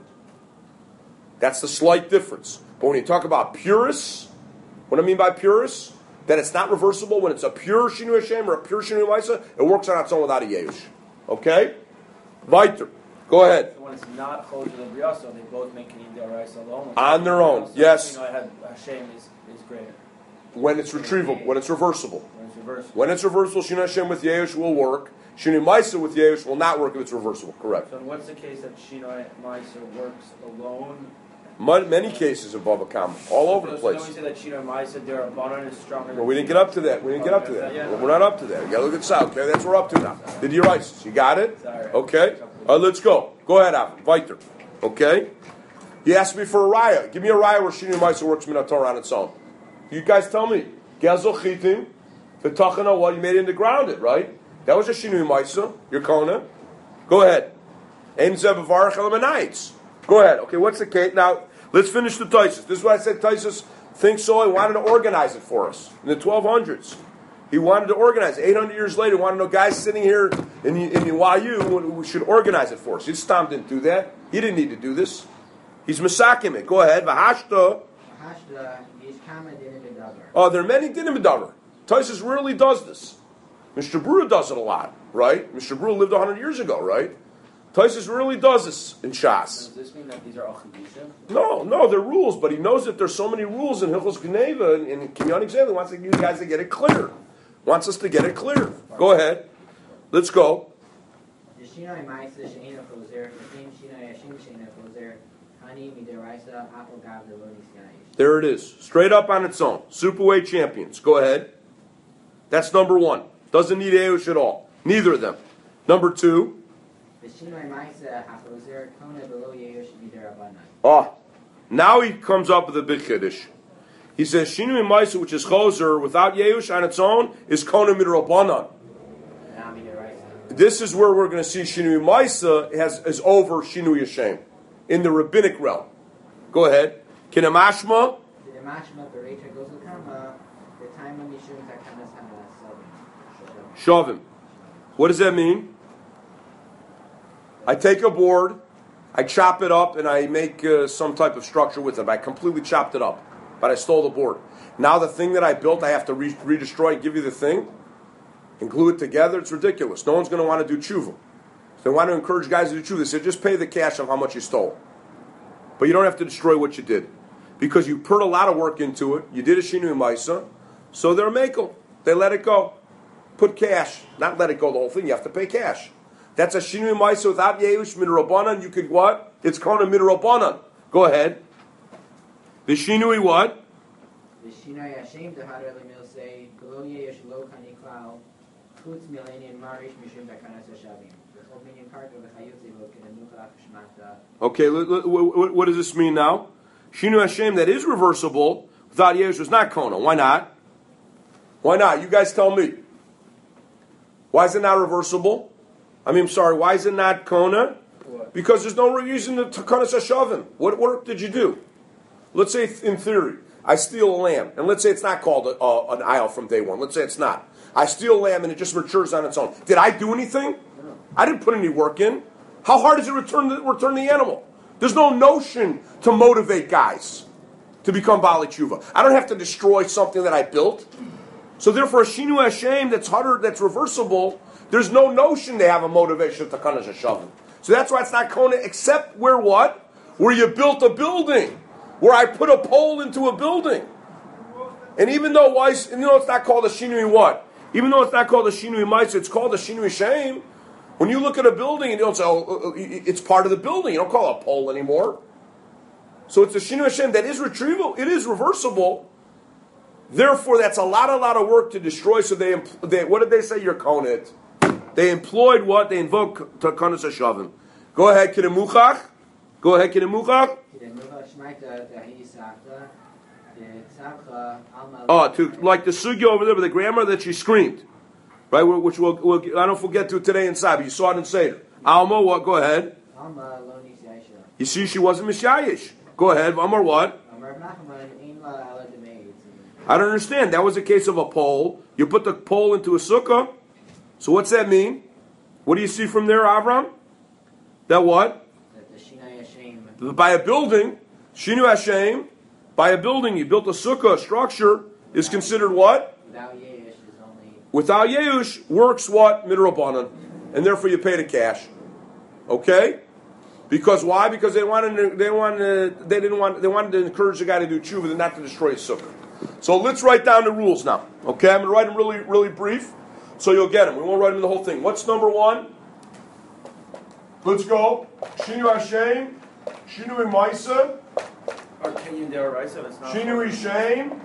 That's the slight difference. But when you talk about purists, what I mean by purists, that it's not reversible when it's a pure Shinu Hashem or a pure Shinu Maisa, it works on its own without a Yeush. Okay? Weiter. Go ahead. So when it's not Chol and Briyaso, they both make Kinim De'Oraisa alone. On their own, yes. You know, I had Hashem is, is greater. When it's retrievable, when it's reversible. When it's reversible. When it's reversible, Shinu Hashem with Yeush will work. Shinu Maisa with Yeush will not work if it's reversible. Correct. So what's the case that Shinoi Meiser works alone? Many cases of Baba Kama, all over the So place. then we say that Shinoi Meiser, Derabanan is stronger than Well, we didn't get up to that. We didn't get up to that. We're not up to that. You got to look at South. Okay, that's what we're up to now. The Dioisis. You got it? Okay. All right, let's go. Go ahead, Avin. Weiter. Okay. You asked me for a raya. Give me a raya where Shinu Meiser works Minator on its own. You guys tell me. Gezel Chitim. V'tachana, well, you made it into grounded, right? That was a Shinu Meiser. Your Kona. Go ahead. Ein Zebavarach Elamanites. Go ahead. Okay, what's the case? Now, let's finish the Taisus. This is why I said Taisus thinks so. He wanted to organize it for us in the twelve hundreds. He wanted to organize it. eight hundred years later, he wanted to know guys sitting here in, in the Y U we should organize it for us. His Stam didn't do that. He didn't need to do this. He's Masakim it. Go ahead. Vahashta. Hashda is Kama Dinim Bedavar. Oh, there are many Dinim Bedavar. Taisus rarely does this. Mister Brewer does it a lot, right? Mister Brewer lived one hundred years ago, right? Taisus really does this in Shas. Does this mean that these are Achidusha? No, no, they're rules, but he knows that there's so many rules in Hilchos Geneva and in Kinyan Exam. He wants you guys to get it clear. Wants us to get it clear. Go ahead. Let's go. The Shinoi Meiser Sheina Choser, the same Shinoi Hashem Sheina Choser, Hani Midiraisa Apple Gav Delonis Yayish. There it is. Straight up on its own. Superweight champions. Go ahead. That's number one. Doesn't need Ayush at all. Neither of them. Number two. Ah, now he comes up with a big chiddush. He says Shinui Maisa, which is choser without Yeush on its own, is Kona Midrabanan. This is where we're going to see Shinui Maisa has is over Shinui Hashem in the rabbinic realm. Go ahead. Kinamashma. Shavim. What does that mean? I take a board, I chop it up, and I make uh, some type of structure with it. I completely chopped it up, but I stole the board. Now the thing that I built, I have to re- re-destroy, give you the thing, and glue it together. It's ridiculous. No one's going to want to do tshuva. So they want to encourage guys to do tshuva. They say, just pay the cash of how much you stole. But you don't have to destroy what you did. Because you put a lot of work into it. You did a shinui maisa. So they're makel. They let it go. Put cash. Not let it go the whole thing. You have to pay cash. That's a shinui maisa without yeush midrabanan. You could what? It's called a midrabanan. Go ahead. The shinui what? The shinui Hashem dehadar lemil say below yeush lo kani klal chutz milenian marish mishum bekanas hashavim. V'chol minyan karka v'chayutzi lo kedemucha shmata. Okay, what does this mean now? Shinui Hashem that is reversible without Yehush was not Kona. Why not? Why not? You guys tell me. Why is it not reversible? I mean, I'm sorry, why is it not Kona? What? Because there's no reason to Takanas Hashavim. What work did you do? Let's say, in theory, I steal a lamb, and let's say it's not called a, uh, an aisle from day one. Let's say it's not. I steal a lamb and it just matures on its own. Did I do anything? I didn't put any work in. How hard is it to return the, return the animal? There's no notion to motivate guys to become Bali Tshuva. I don't have to destroy something that I built. So therefore, a Shinu Hashem that's harder, that's reversible, there's no notion to have a motivation to Takanas Hashavim. So that's why it's not Kona, except where what? Where you built a building. Where I put a pole into a building. And even though, why, you know, it's not called a Shinui what? Even though it's not called a Shinui Maisa, it's called a Shinui Shem. When you look at a building and you don't say, oh, it's part of the building. You don't call it a pole anymore. So it's a Shinui Hashem that is retrieval. It is reversible. Therefore, that's a lot, a lot of work to destroy. So they, they what did they say? You're konit. They employed what? They invoked Takanas Hashavim. Go ahead, Kidemuchach. Go ahead, Kidemuchach. Oh, to like the sugya over there with the grammar that she screamed, right? Which we'll, we'll I don't forget to today in Sabi. You saw it in Seder. Alma, what? Go ahead. You see, she wasn't mishayish. Go ahead. Amar, what? I don't understand. That was a case of a pole. You put the pole into a sukkah. So what's that mean? What do you see from there, Avram? That what? By a building, Shinu Hashem. By a building, you built a sukkah, a structure, is considered what? Without Yeush is only... Without Yeush, works what? Midrabanan. And therefore you pay the cash. Okay? Because why? Because they wanted, they wanted, they didn't want, they wanted to encourage the guy to do tshuva and not to destroy his sukkah. So let's write down the rules now. Okay? I'm going to write them really, really brief, so you'll get them. We won't write them the whole thing. What's number one? Let's go. Shinu Hashem, Shinu Maisa, Or Kenyan Deraisa, it's not. Shinui Shem.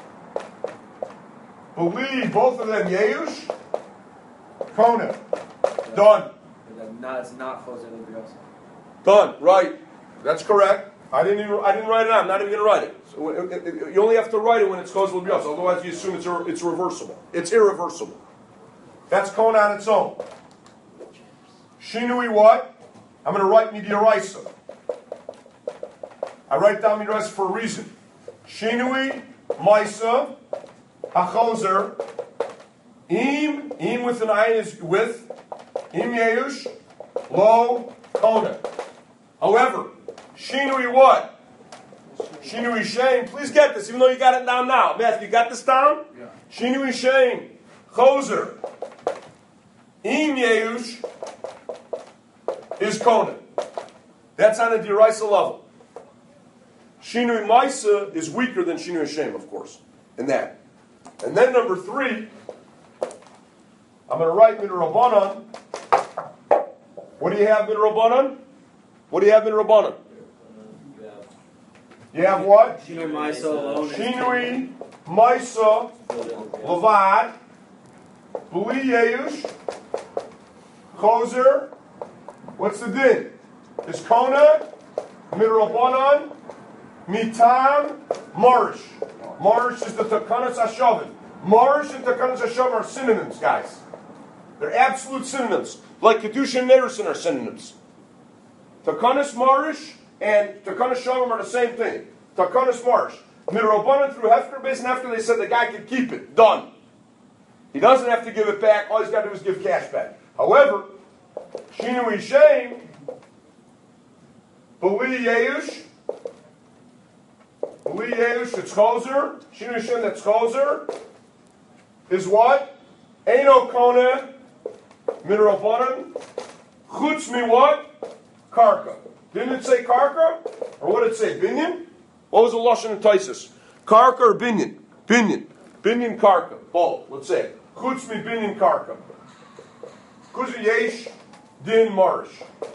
Believe both of them Yeush. Kona. Done. Not, it's not Jose Libriosa. Done. Right. That's correct. I didn't even, I didn't write it out. I'm not even going to write it. So it, it, it. You only have to write it when it's Jose Libriosa. Otherwise you assume it's, it's reversible. It's irreversible. That's Kona on its own. Shinui what? I'm going to write Midiaraisa. I write down Midrash for a reason. Shinui, Maisa, Hachozer, Im, Im with an ayin is with, Im Yeush, Lo, Kona. However, Shinui what? Shinui Shem, please get this, even though you got it down now. Matthew, you got this down? Yeah. Shinui Shem, Chozer, Im Yeush is Kona. That's on a derisa level. Shinui Maisa is weaker than Shinui Hashem, of course, in that. And then number three, I'm going to write Midrabanan. What do you have Midrabanan? What do you have Midrabanan? You have what? Shinui Maisa alone. Shinui Maisa Levad Bli Yeush Chozer. What's the din? Is Kona Midrabanan Mitam Marish. Marish is the Takanas Hashavim. Marish and Takanas Hashavim are synonyms, guys. They're absolute synonyms. Like Kedusha and Nederson are synonyms. Takanas Marish and Takanas Hashavim are the same thing. Takanas Marish. Midrabanan through Hefker Beis, and after they said the guy could keep it. Done. He doesn't have to give it back. All he's got to do is give cash back. However, Shinui Shem, Beli Yeush, Beli Yeush, it's Chozer. Shinui Shem, that's Chozer. Is what? Eino Kona, Midrabanan. Chutz mi what? Karka. Didn't it say Karka? Or what did it say? Binyan? What was the Lashon and Taisus? Karka or Binyan? Binyan. Binyan Karka. Both. Let's say it. Chutz mi Binyan Karka. Kuzu Yesh Din Marish.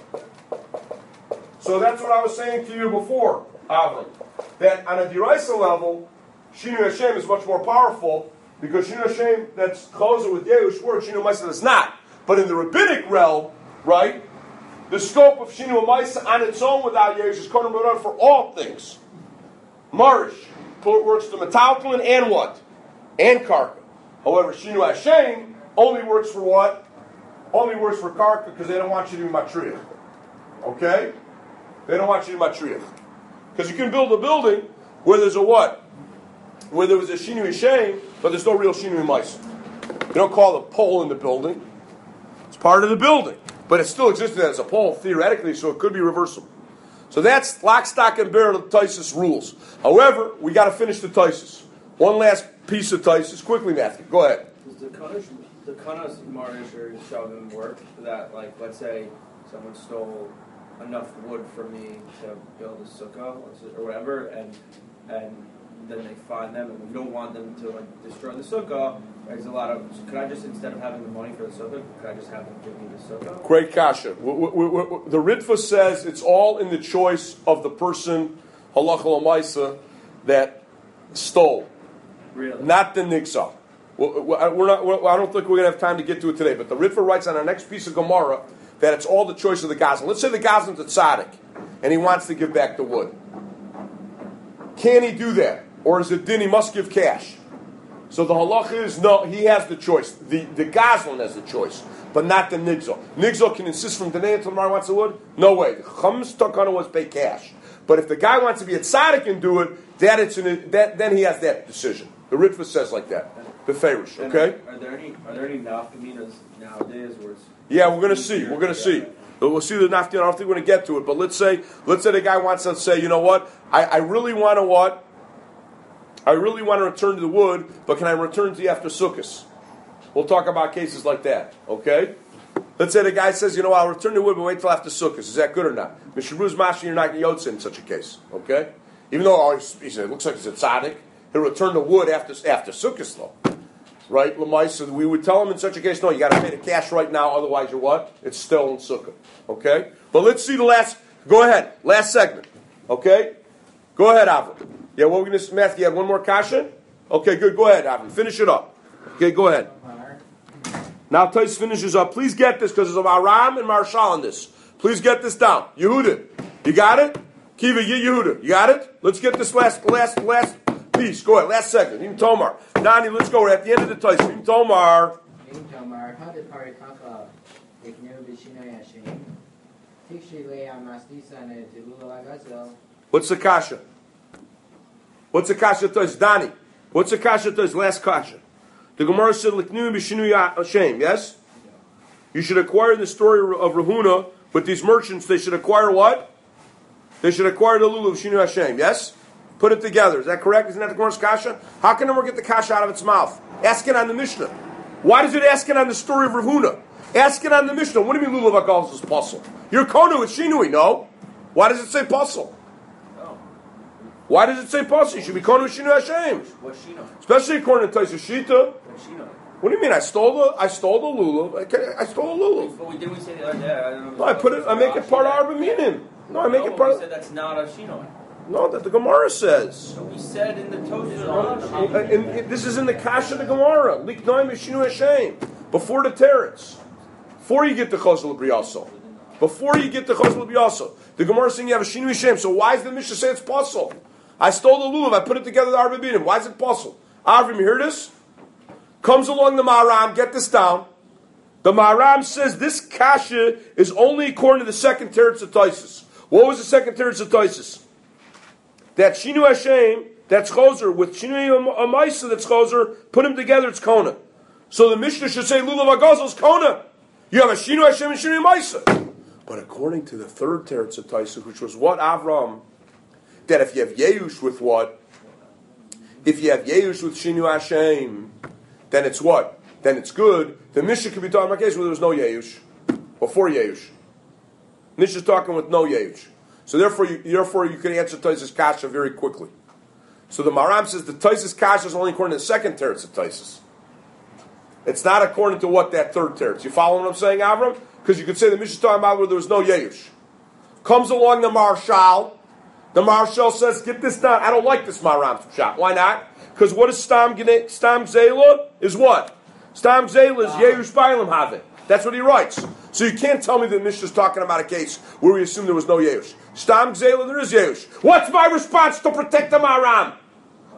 So that's what I was saying to you before, Avram. That on a deraisa level, Shinui Hashem is much more powerful because Shinui Hashem that's closer with Yehush word, Shinui Maisa is not. But in the rabbinic realm, right, the scope of Shinui Maisa on its own without Yehush is Kohen Baran for all things. Marish. works to metaltalin and what? And karka. However, Shinu Hashem only works for what? Only works for karka because they don't want you to be matriach. Okay? They don't want you to be matriach. Because you can build a building where there's a what? Where there was a Shinu Hashem, but there's no real Shinu Maisa. You don't call it a pole in the building. It's part of the building. But it still existed as a pole, theoretically, so it could be reversible. So that's lock, stock, and barrel of the Taisus rules. However, we got to finish the Taisus. One last piece of Taisus. Quickly, Matthew. Go ahead. Does the Kanas, the Kanas Marnish or Shavim work that, like, let's say someone stole enough wood for me to build a sukkah or whatever, and and then they find them, and we don't want them to like destroy the sukkah. There's a lot of. So could I just, instead of having the money for the sukkah, could I just have them give me the sukkah? Great kasha. We, we, we, the Ritva says it's all in the choice of the person, halacha l'maisa, that stole, Really? not the nixah. We're not. We're, I don't think we're going to have time to get to it today. But the Ritva writes on our next piece of Gemara that it's all the choice of the Gazlan. Let's say the Gazlan's a tzaddik, and he wants to give back the wood. Can he do that? Or is it din he must give cash? So the halacha is no, he has the choice. The the Gazlan has the choice, but not the Nigzal. Nigzal can insist from today until tomorrow wants the wood? No way. The Chums Takana was pay cash. But if the guy wants to be a tzaddik and do it, that it's an, that, then he has that decision. The Ritva says like that. The Farish, okay? Are there any are there any nafkaminas nowadays where it's Yeah, we're going to see. We're going to see. We'll see the nafti. I don't think we're going to get to it, but let's say, let's say the guy wants to say, you know what? I, I really want to what? I really want to return to the wood, but can I return to you after Sukkot? We'll talk about cases like that. Okay? Let's say the guy says, you know, I'll return to the wood, but wait till after Sukkot. Is that good or not? Mishabuz Mashi, you're not yotze in such a case. Okay? Even though oh, he said, it looks like he's a tzaddik, he'll return the wood after after Sukkot, though. Right, Lamaisa, we would tell him in such a case, no, you got to pay the cash right now, otherwise you're what? It's still in Sukkah. Okay? But let's see the last, go ahead, last segment. Okay? Go ahead, Avram. Yeah, what we're going to, Matthew, you have one more kasha? Okay, good, go ahead, Avram. Finish it up. Okay, go ahead. Now Tais finishes up. Please get this, because there's a Aram and Marshal in this. Please get this down. Yehuda, you got it? Kiva, you Yehuda, you got it? Let's get this last, last, last piece. Go ahead, last segment. Even Tomar. Nani, let's go. We're at the end of the Tais. Even Tomar. Even Tomar, how did Parikaka ignore Bishino Yashin? Tikshi Leia Mastisa and Tilula Lagazel. What's the kasha? What's the kasha Tais? Dani. What's the kasha Tais? Last kasha. The Gemara said, Liknu Bishinu Hashem, yes? You should acquire the story of Rahuna with these merchants. They should acquire what? They should acquire the lulu of Shinu Hashem, yes? Put it together. Is that correct? Isn't that the Gemara's kasha? How can Gemara get the kasha out of its mouth? Ask it on the Mishnah. Why does it ask it on the story of Rahuna? Ask it on the Mishnah. What do you mean lulav agals is puzzle? Your konu is shinui, no? Why does it say puzzle? Why does it say puzzle? You should be konu shinu Hashem. What shino? Especially according to Taisa Shita. What shino? What do you mean? I stole the I stole the lulav. I, I stole the lulav. But we didn't we say the other day? I don't know. No, I put it. I make it part of Arba Minim. No, I make no, it part. We Of, said that's not a shino. no, that the Gemara says. So we said in the Tosha. Uh, and, and this is in the Kasha of the Gemara. Liknoim Shinu Hashem. Before the Teretz. Before you get to Chosel Briyaso. Before you get to Chosel Briyaso. The Gemara is saying you have a Shinu Hashem. So why does the Mishnah say it's puzzle? I stole the lulav. I put it together with Arba Minim. Why is it puzzle? Avram, you hear this? Comes along the Maharam. Get this down. The Maharam says this Kasha is only according to the second Teretz of Taisus. What was the second Teretz of Taisus? That Shinu Hashem, that's Choser, with Shinu Amaisa, that's Choser, put them together, it's Kona. So the Mishnah should say, Lulav Agazal is Kona. You have a Shinu Hashem and Shinu Amaisa. But according to the third Teretz of Taisus, which was what, Avram? That if you have Yeush with what? If you have Yeush with Shinu Hashem, then it's what? Then it's good. The Mishnah could be talking about a case where there was no Yeush. Before Yeush. Mishnah's talking with no Yeush. So therefore you, therefore you can answer Taisus Kasha very quickly. So the Maram says the Taisus Kasha is only according to the second Teretz of Taisus. It's not according to what that third Teretz. You follow what I'm saying, Avram? Because you could say the Mishnah's talking about where there was no Yeush. Comes along the Marshal. The Marshal says, get this down. I don't like this Maram shop. Why not? Because what is Stam, Stam Zela? Is what? Stam Zela is Yehush Bailam Havit. That's what he writes. So you can't tell me that Mishnah is talking about a case where we assume there was no Yehush. Stam Zela, there is Yehush. What's my response to protect the Maram?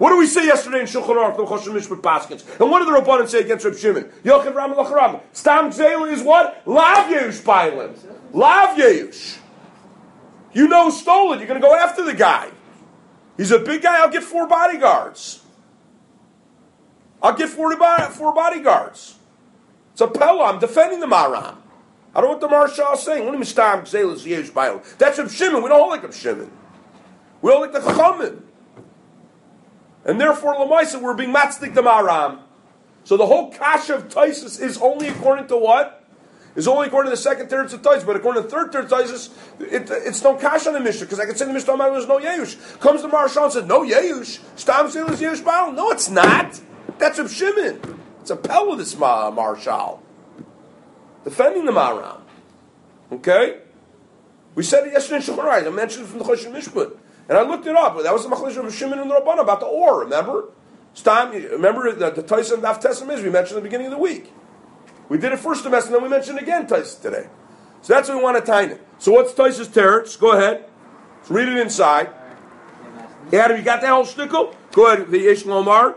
What did we say yesterday in Shulchan Aruch, the Choshen Mishpat Paskins? And what did the Rabbanan say against Reb Shimon? Yochid Ram Lachram. Stam Gzela is what? Lav Yeush Bailim. Lav Yeush. You know who stole it. You're going to go after the guy. He's a big guy. I'll get four bodyguards. I'll get four, four bodyguards. It's a Pella. I'm defending the Maram. I don't know what the Marshal is saying. What do you mean Stam Gzela is Yeush Bailim? That's Reb Shimon. We don't hold like Reb Shimon. We hold like the Chachamim. And therefore, Lamaisa, we're being matzdik the Maram. So the whole kasha of Taisus is only according to what? Is only according to the second teretz of Taisus. But according to the third teretz of Taisus, it, it's no kasha on the Mishnah. Because I can say the Mishnah there's no Yeush. Comes the Marshal and says, no Yeush. Stam Zel is Yeush Baal. No, it's not. That's Reb Shimon. It's a pell with this ma- Marshal. Defending the Maram. Okay? We said it yesterday in Shulchan Aruch. I mentioned it from the Choshen Mishpat. And I looked it up. That was the Machlokes of Shimon and the Rabbanah about the or. Remember? Stam, remember the, the Taisa and Daf Tesam is we mentioned at the beginning of the week. We did it first semester, and then we mentioned it again Taisa today. So that's what we want to tie in. So what's Taisa's teretz? Go ahead. Let's read it inside. Adam, you got that whole shtickle? Go ahead. The Yesh Lomar.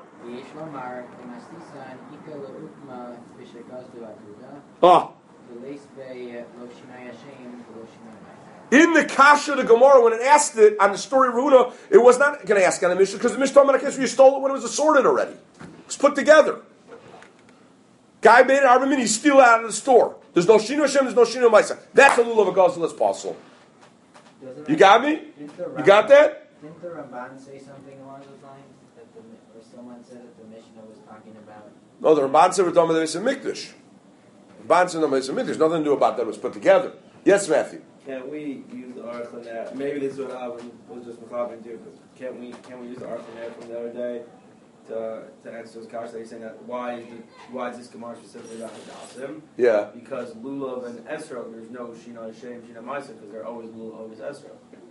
Ah. In the Kasha, the Gemara, when it asked it on the story of Rehuna, it was not going to ask on the Mishnah because the Mishnah talking about a case where you stole it when it was assorted already. It was put together. Guy made an argument, he steal it out of the store. There's no Shinu Hashem, there's no Shinu Maisa. That's a lulav of a Gazel that's possible. You got me? You got that? Didn't the Ramban say something along those lines? That the, or someone said that the Mishnah was talking about? No, the Ramban said we're talking about the Beis Hamikdash. The Ramban said the Beis Hamikdash. Nothing to do about that. It was put together. Yes, Matthew. Can't we use the Aruch LaNer? Maybe this is what I was just McLaughlin do, but can't we can we use the Aruch LaNer from the other day to to answer those questions that you're saying that why is the, why is this Gemara specifically about Hadassim? Yeah. Because Lulav and Esra, there's no Shina Hashem, Shina Maisa, because they're always Lulav, always Esra.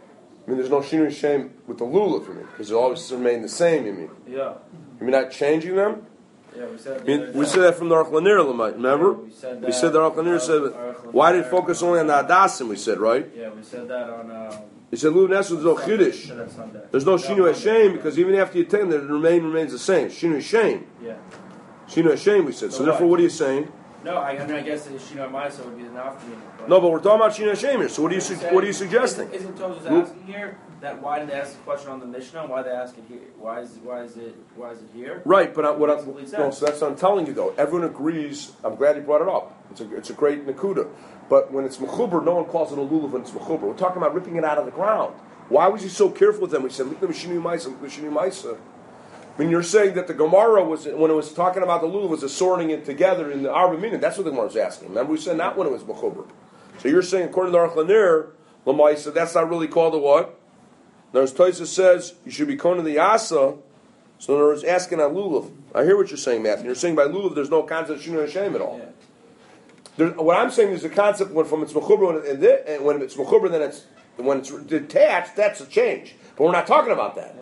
I mean, there's no Shinu Hashem with the lulav for me because they always remain the same. You mean? Yeah. You mean not changing them? Yeah, we said. I mean, we said that from the Aruch LaNer, remember? Yeah, we said that. We said the Aruch LaNer said, why did it focus only on the Hadassim? We said, right? Yeah, we said that on. Um, He said, Lulav Nesra, there's no Chiddush. There's no Shinu Hashem because even after you take them, the remain remains the same. Shinu Hashem. Yeah. Shinu Hashem, we said. So, so therefore, what are you saying? No, I, I mean, I guess the Shina Maisa would be the nafkamina. No, but we're talking about Shinu Hashem here. So what are you su- what are you suggesting? Isn't, isn't Tozus asking here that why did they ask the question on the Mishnah? Why they ask it here? Why is why is it why is it here? Right, but I, what I, That's no, so that's what I'm telling you though. Everyone agrees. I'm glad you brought it up. It's a it's a great nakuda. But when it's mechuber, no one calls it a lulav when it's mechuber. We're talking about ripping it out of the ground. Why was he so careful with them? We said, "Look at Mishinu Maisa, look at Mishinu Maisa." I mean, you're saying that the Gemara was, when it was talking about the lulav, was assorting it together in the Arba Minim. That's what the Gemara was asking. Remember, we said not when it was mechuber. So you're saying, according to the Aruch LaNer, Lamaisa, that's not really called a what? There's Tosfos says you should be going to the Yasa. So there's asking on lulav. I hear what you're saying, Matthew. You're saying by lulav, there's no concept of Shinu Hashem at all. Yeah. There, what I'm saying is the concept when from it's mechuber and, and when it's mechuber, then it's when it's detached. That's a change. But we're not talking about that.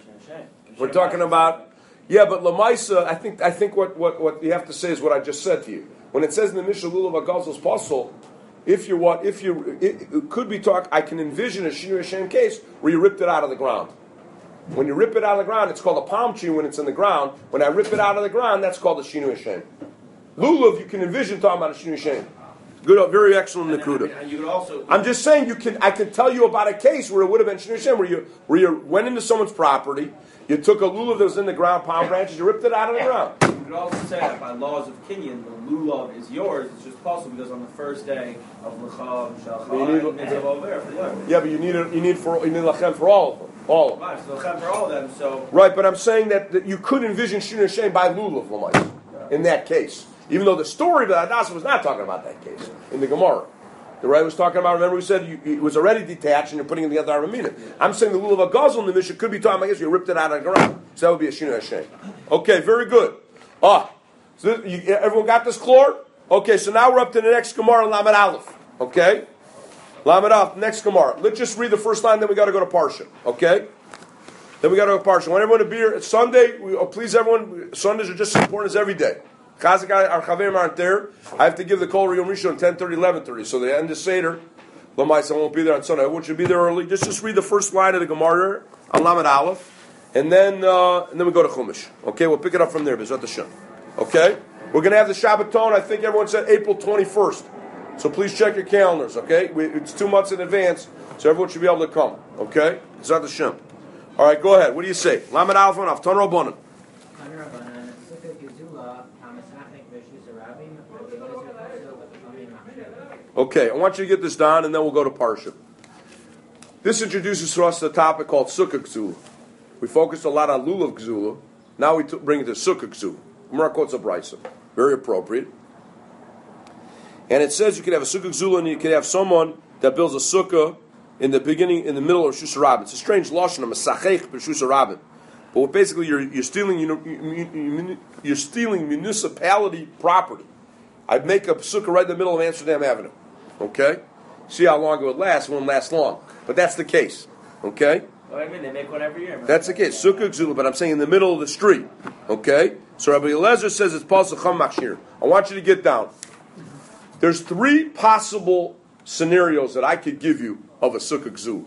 We're talking about, yeah, but Lamaisa, I think I think what, what, what you have to say is what I just said to you. When it says in the Mishnah, Lulav HaGazel's Pasul, if you're what, if you, it, it could be talk, I can envision a Shinu Hashem case where you ripped it out of the ground. When you rip it out of the ground, it's called a palm tree when it's in the ground. When I rip it out of the ground, that's called a Shinu Hashem. Lulav, you can envision talking about a Shinu Hashem. Good, very excellent Nakuda. I mean, you could also. I'm just saying, you can. I can tell you about a case where it would have been Shinu Hashem, where you where you went into someone's property, you took a lulav that was in the ground, palm branches, you ripped it out of the ground. You could also say that by laws of Kinyan, the lulav is yours. It's just possible because on the first day of L'chav, Shalchai, it's over for the other. Yeah, but you need a, you need for you need lachem for all of them, all of them. Right, so lachem for all of them. So right, but I'm saying that, that you could envision Shinu Hashem by lulav l'mayis in that case, even though the story of the Hadassah was not talking about that case in the Gemara. The Ray was talking about, remember we said you, it was already detached and you're putting it together Arba Minim. I'm saying the lulav HaGazel in the Mishnah could be talking about, I guess you ripped it out of the ground. So that would be a Shinu Hashem. Okay, very good. Ah, so you, everyone got this clear? Okay, so now we're up to the next Gemara, Lamed Aleph. Okay? Lamed Aleph, next Gemara. Let's just read the first line, then we got to go to Parsha. Okay? Then we got to go to Parsha. I want everyone to be here. It's Sunday. We, oh, please, everyone, Sundays are just as important as every day. Chazik, our Chaverim aren't there. I have to give the call Yom Rishon ten thirty, eleven thirty. So the end of Seder, Lamais, I won't be there on Sunday. I want you to be there early. Just, just read the first line of the Gemara on Lamed Aleph. and then uh, and then we go to Chumash. Okay, we'll pick it up from there. B'ezrat Hashem. Okay, we're going to have the Shabbaton. I think everyone said April twenty-first. So please check your calendars. Okay, we, it's two months in advance, so everyone should be able to come. Okay, B'ezrat Hashem. All right, go ahead. What do you say? Lamed Alfon Avton Rabbanan. Okay, I want you to get this down, and then we'll go to Parsha. This introduces to us the topic called Sukkah Gzula. We focused a lot on Lulav Gzula. Now we t- bring it to Sukkah Gzula. Gemara quotes a brisa, very appropriate. And it says you can have a Sukkah Gzula, and you can have someone that builds a sukkah in the beginning, in the middle of Shus Rabin. It's a strange lashon, a masachech b'Shus Rabin. But basically, you're, you're stealing, you know, you're stealing municipality property. I'd make a sukkah right in the middle of Amsterdam Avenue. Okay? See how long it would last. It won't last long. But that's the case. Okay? Well, I mean, they make one every year. Man. That's the case. Sukkah Gzula, but I'm saying in the middle of the street. Okay? So Rabbi Eliezer says it's Pasuk Cham Machshir. I want you to get down. There's three possible scenarios that I could give you of a Sukkah Gzula.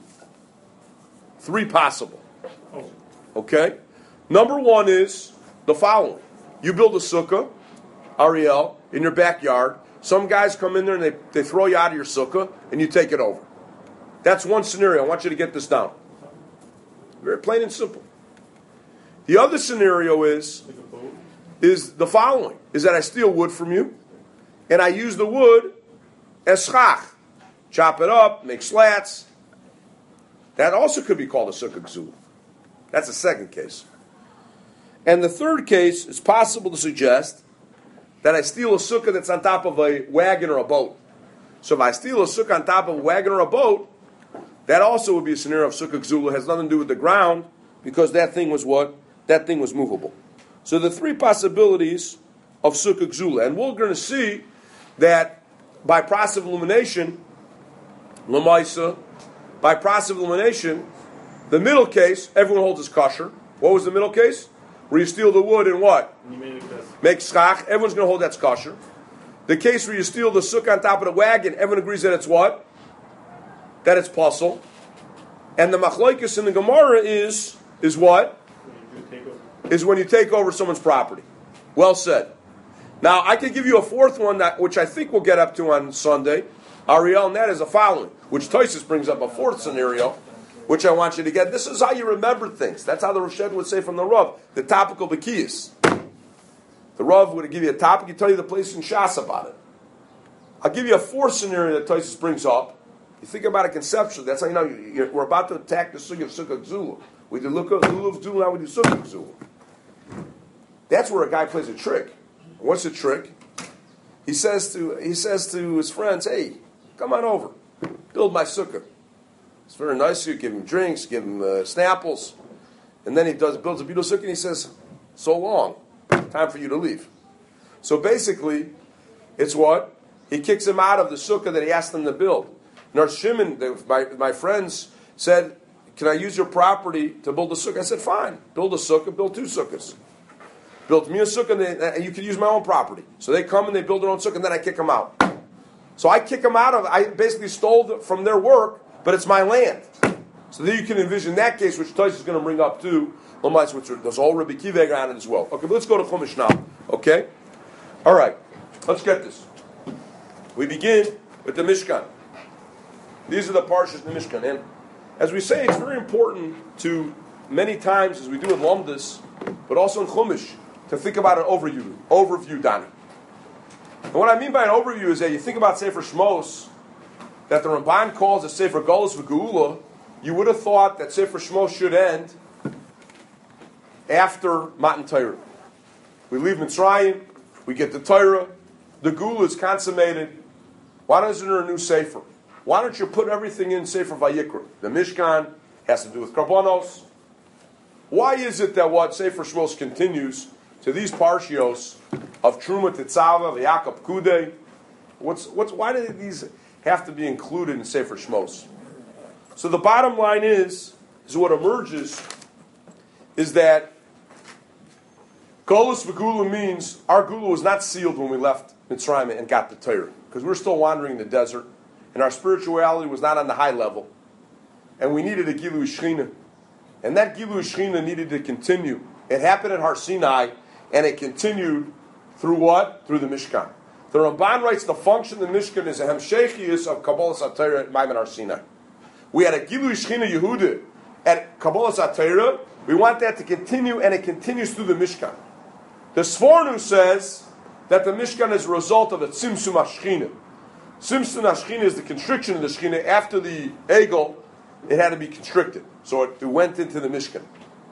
Three possible. Okay? Number one is the following. You build a sukkah, Ariel, in your backyard. Some guys come in there and they, they throw you out of your sukkah and you take it over. That's one scenario. I want you to get this down. Very plain and simple. The other scenario is, is the following. Is that I steal wood from you and I use the wood as schach. Chop it up, make slats. That also could be called a Sukkah Gzula. That's the second case. And the third case, it's possible to suggest that I steal a sukkah that's on top of a wagon or a boat. So if I steal a sukkah on top of a wagon or a boat, that also would be a scenario of Sukkah Gzula. It has nothing to do with the ground, because that thing was what? That thing was movable. So the three possibilities of Sukkah Gzula. And we're going to see that by process of elimination, Lamaisa, by process of elimination, the middle case, everyone holds as kosher. What was the middle case? Where you steal the wood and what? Make schach. Everyone's going to hold that's kosher. The case where you steal the sukkah on top of the wagon, everyone agrees that it's what? That it's puzzle. And the machlokes in the Gemara is, is what? Is when you take over someone's property. Well said. Now, I could give you a fourth one, that, which I think we'll get up to on Sunday. Ariel, and that is the following, which Tosfos brings up a fourth scenario, which I want you to get. This is how you remember things. That's how the Rosh would say from the Rav, the topical Bekiyas. The Rav would give you a topic, he'd tell you the place in Shas about it. I'll give you a fourth scenario that Tosfos brings up. You think about it conceptually. That's how you know you're, we're about to attack the Sukkah of Sukkah Gzula. We do look at Lulav Gzula, now we do Sukkah Gzula. That's where a guy plays a trick. What's the trick? He says to he says to his friends, "Hey, come on over, build my sukkah. It's very nice. You give him drinks, give him uh, snapples, and then he does builds a beautiful sukkah. And he says, "So long, time for you to leave." So basically, it's what he kicks him out of the sukkah that he asked them to build. Nar Shimon, my my friends said, "Can I use your property to build a sukkah?" I said, "Fine, build a sukkah, build two sukkahs." Built me a sukkah, and, they, and you can use my own property. So they come and they build their own sukkah, and then I kick them out. So I kick them out of, I basically stole the, from their work, but it's my land. So then you can envision that case, which Tosfos is going to bring up too, which there's all Rabbi Kiva on it as well. Okay, but let's go to Chumash now. Okay? All right, let's get this. We begin with the Mishkan. These are the parshas in the Mishkan. And as we say, it's very important to, many times, as we do in Lomdus, but also in Chumash, to think about an overview, overview, Donnie. And what I mean by an overview is that you think about Sefer Shmos, that the Ramban calls a Sefer Golus V'Geula, you would have thought that Sefer Shmos should end after Matan Torah. We leave Mitzrayim, we get the Torah, the Geula is consummated. Why isn't there a new Sefer? Why don't you put everything in Sefer Vayikra? The Mishkan has to do with Karbonos. Why is it that what Sefer Shmos continues to these parshios of Truma Tetzava, V'Yakov Kudei? What's what's why do these have to be included in Sefer Shmos? So the bottom line is, is what emerges is that Golus V'Gula means our Gula was not sealed when we left Mitzrayim and got the Torah, because we're still wandering in the desert, and our spirituality was not on the high level, and we needed a Gilui Shechina. And that Gilui Shechina needed to continue. It happened at Har Sinai, and it continued through what? Through the Mishkan. The Ramban writes the function of the Mishkan is a Hemshechius of Kabbalah Satira at Maimon Har Sinai. We had a Gilui Shechina Yehuda at Kabbalah Satira. We want that to continue, and it continues through the Mishkan. The Sfornu says that the Mishkan is a result of a Tzimtzum HaShechina. Tzimtzum HaShechina is the constriction of the Shechina. After the Egel, it had to be constricted. So it, it went into the Mishkan.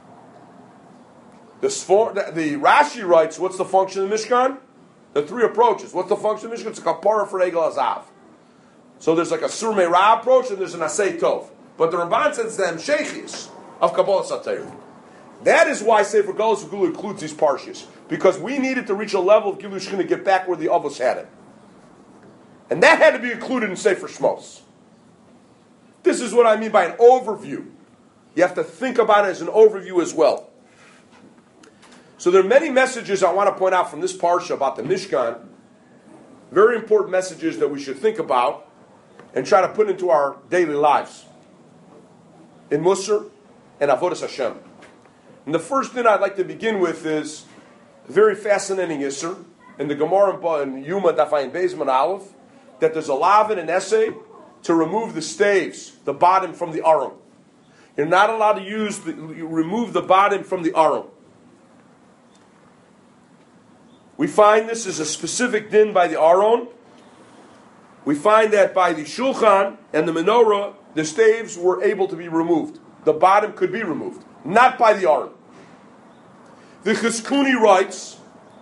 The, Sfor, the, the Rashi writes, what's the function of the Mishkan? The three approaches. What's the function of the Mishkan? It's a kapara for Egel Azav. So there's like a Sur Meirah approach and there's an Asay Tov. But the Ramban says the Hemshechius of Kabbalah Satira. That is why Sefer Galus V'Gula includes these parshas. Because we needed to reach a level of Gilui Shechina to get back where the Avos had it. And that had to be included in Sefer Shmos. This is what I mean by an overview. You have to think about it as an overview as well. So there are many messages I want to point out from this parsha about the Mishkan. Very important messages that we should think about and try to put into our daily lives. In Musar and Avodas Hashem. And the first thing I'd like to begin with is a very fascinating Isser in the Gemara in Yuma Dafayin Beis Aleph, that there's a lavin, an essay, to remove the staves, the bottom from the aron. You're not allowed to use the, you remove the bottom from the aron. We find this is a specific din by the aron. We find that by the shulchan and the menorah, the staves were able to be removed. The bottom could be removed, not by the aron. The Chizkuni writes,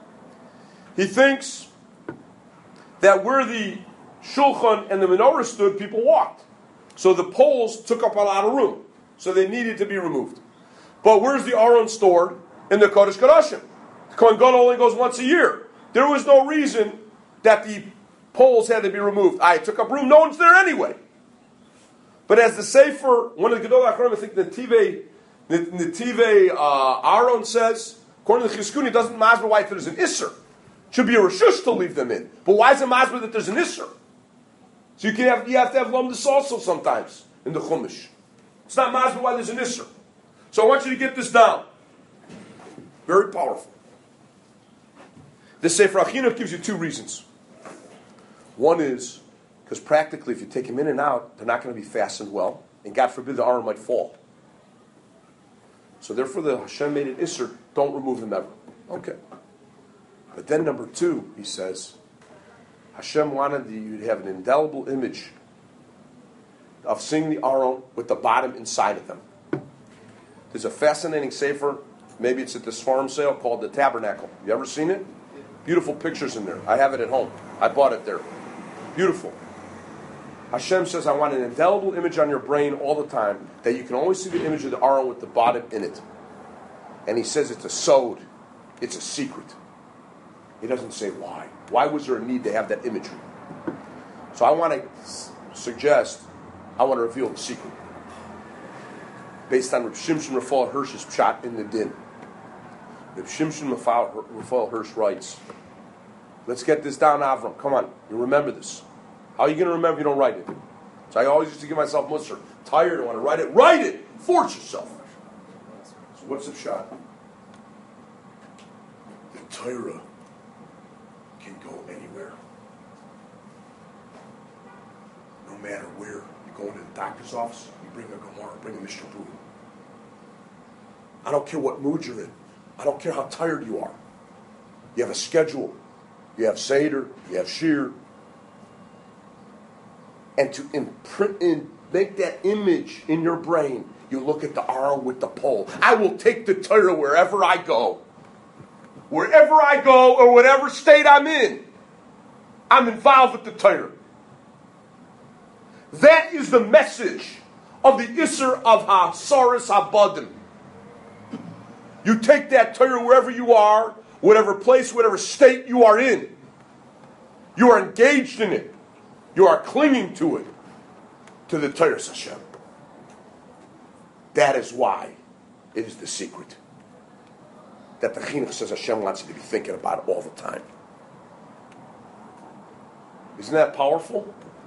he thinks that where the shulchan and the menorah stood, people walked. So the poles took up a lot of room. So they needed to be removed. But where's the aron stored? In the Kodesh Kodashim. The Kohen Gadol only goes once a year. There was no reason that the poles had to be removed. I took up room. No one's there anyway. But as the Sefer, one of the Gedolei Achronim, I think Netive, Netive uh, Aaron says, according to the Chizkuni, it doesn't matter why there's an Isser. It should be a Rishush to leave them in. But why is it matter that there's an Isser? So you can have you have to have Lomdus also sometimes in the Chumash. It's not matter why there's an Isser. So I want you to get this down. Very powerful. The Sefer Achinuch gives you two reasons. One is because practically, if you take them in and out, they're not going to be fastened well, and God forbid the arm might fall. So therefore, the Hashem made it Isser. Don't remove them ever. Okay. But then number two, he says, Hashem wanted you to have an indelible image of seeing the Aron with the bottom inside of them. There's a fascinating sefer, maybe it's at this farm sale, called The Tabernacle. You ever seen it? Beautiful pictures in there. I have it at home. I bought it there. Beautiful. Hashem says, I want an indelible image on your brain all the time, that you can always see the image of the Aron with the bottom in it. And he says it's a sod. It's a secret. He doesn't say why. Why was there a need to have that imagery? So I want to suggest, I want to reveal the secret. Based on Reb Shimshon Raphael Hirsch's pshat in the din. Reb Shimshon Raphael Hirsch writes, let's get this down, Avram. Come on, you remember this. How are you going to remember if you don't write it? So I always used to give myself musar. Tired, I want to write it. Write it! Force yourself. So what's the pshat? The Torah can go anywhere. No matter where. You go into the doctor's office, you bring a Gemara, bring a Mishnah Berurah. I don't care what mood you're in. I don't care how tired you are. You have a schedule. You have Seder. You have Shir. And to imprint in, make that image in your brain, you look at the Aron with the pole. I will take the Torah wherever I go. Wherever I go or whatever state I'm in, I'm involved with the Torah. That is the message of the Isser of HaSaris HaBadim. You take that Torah wherever you are, whatever place, whatever state you are in. You are engaged in it. You are clinging to it, to the Torah Hashem. That is why it is the secret that the Chinuch says Hashem wants you to be thinking about all the time. Isn't that powerful?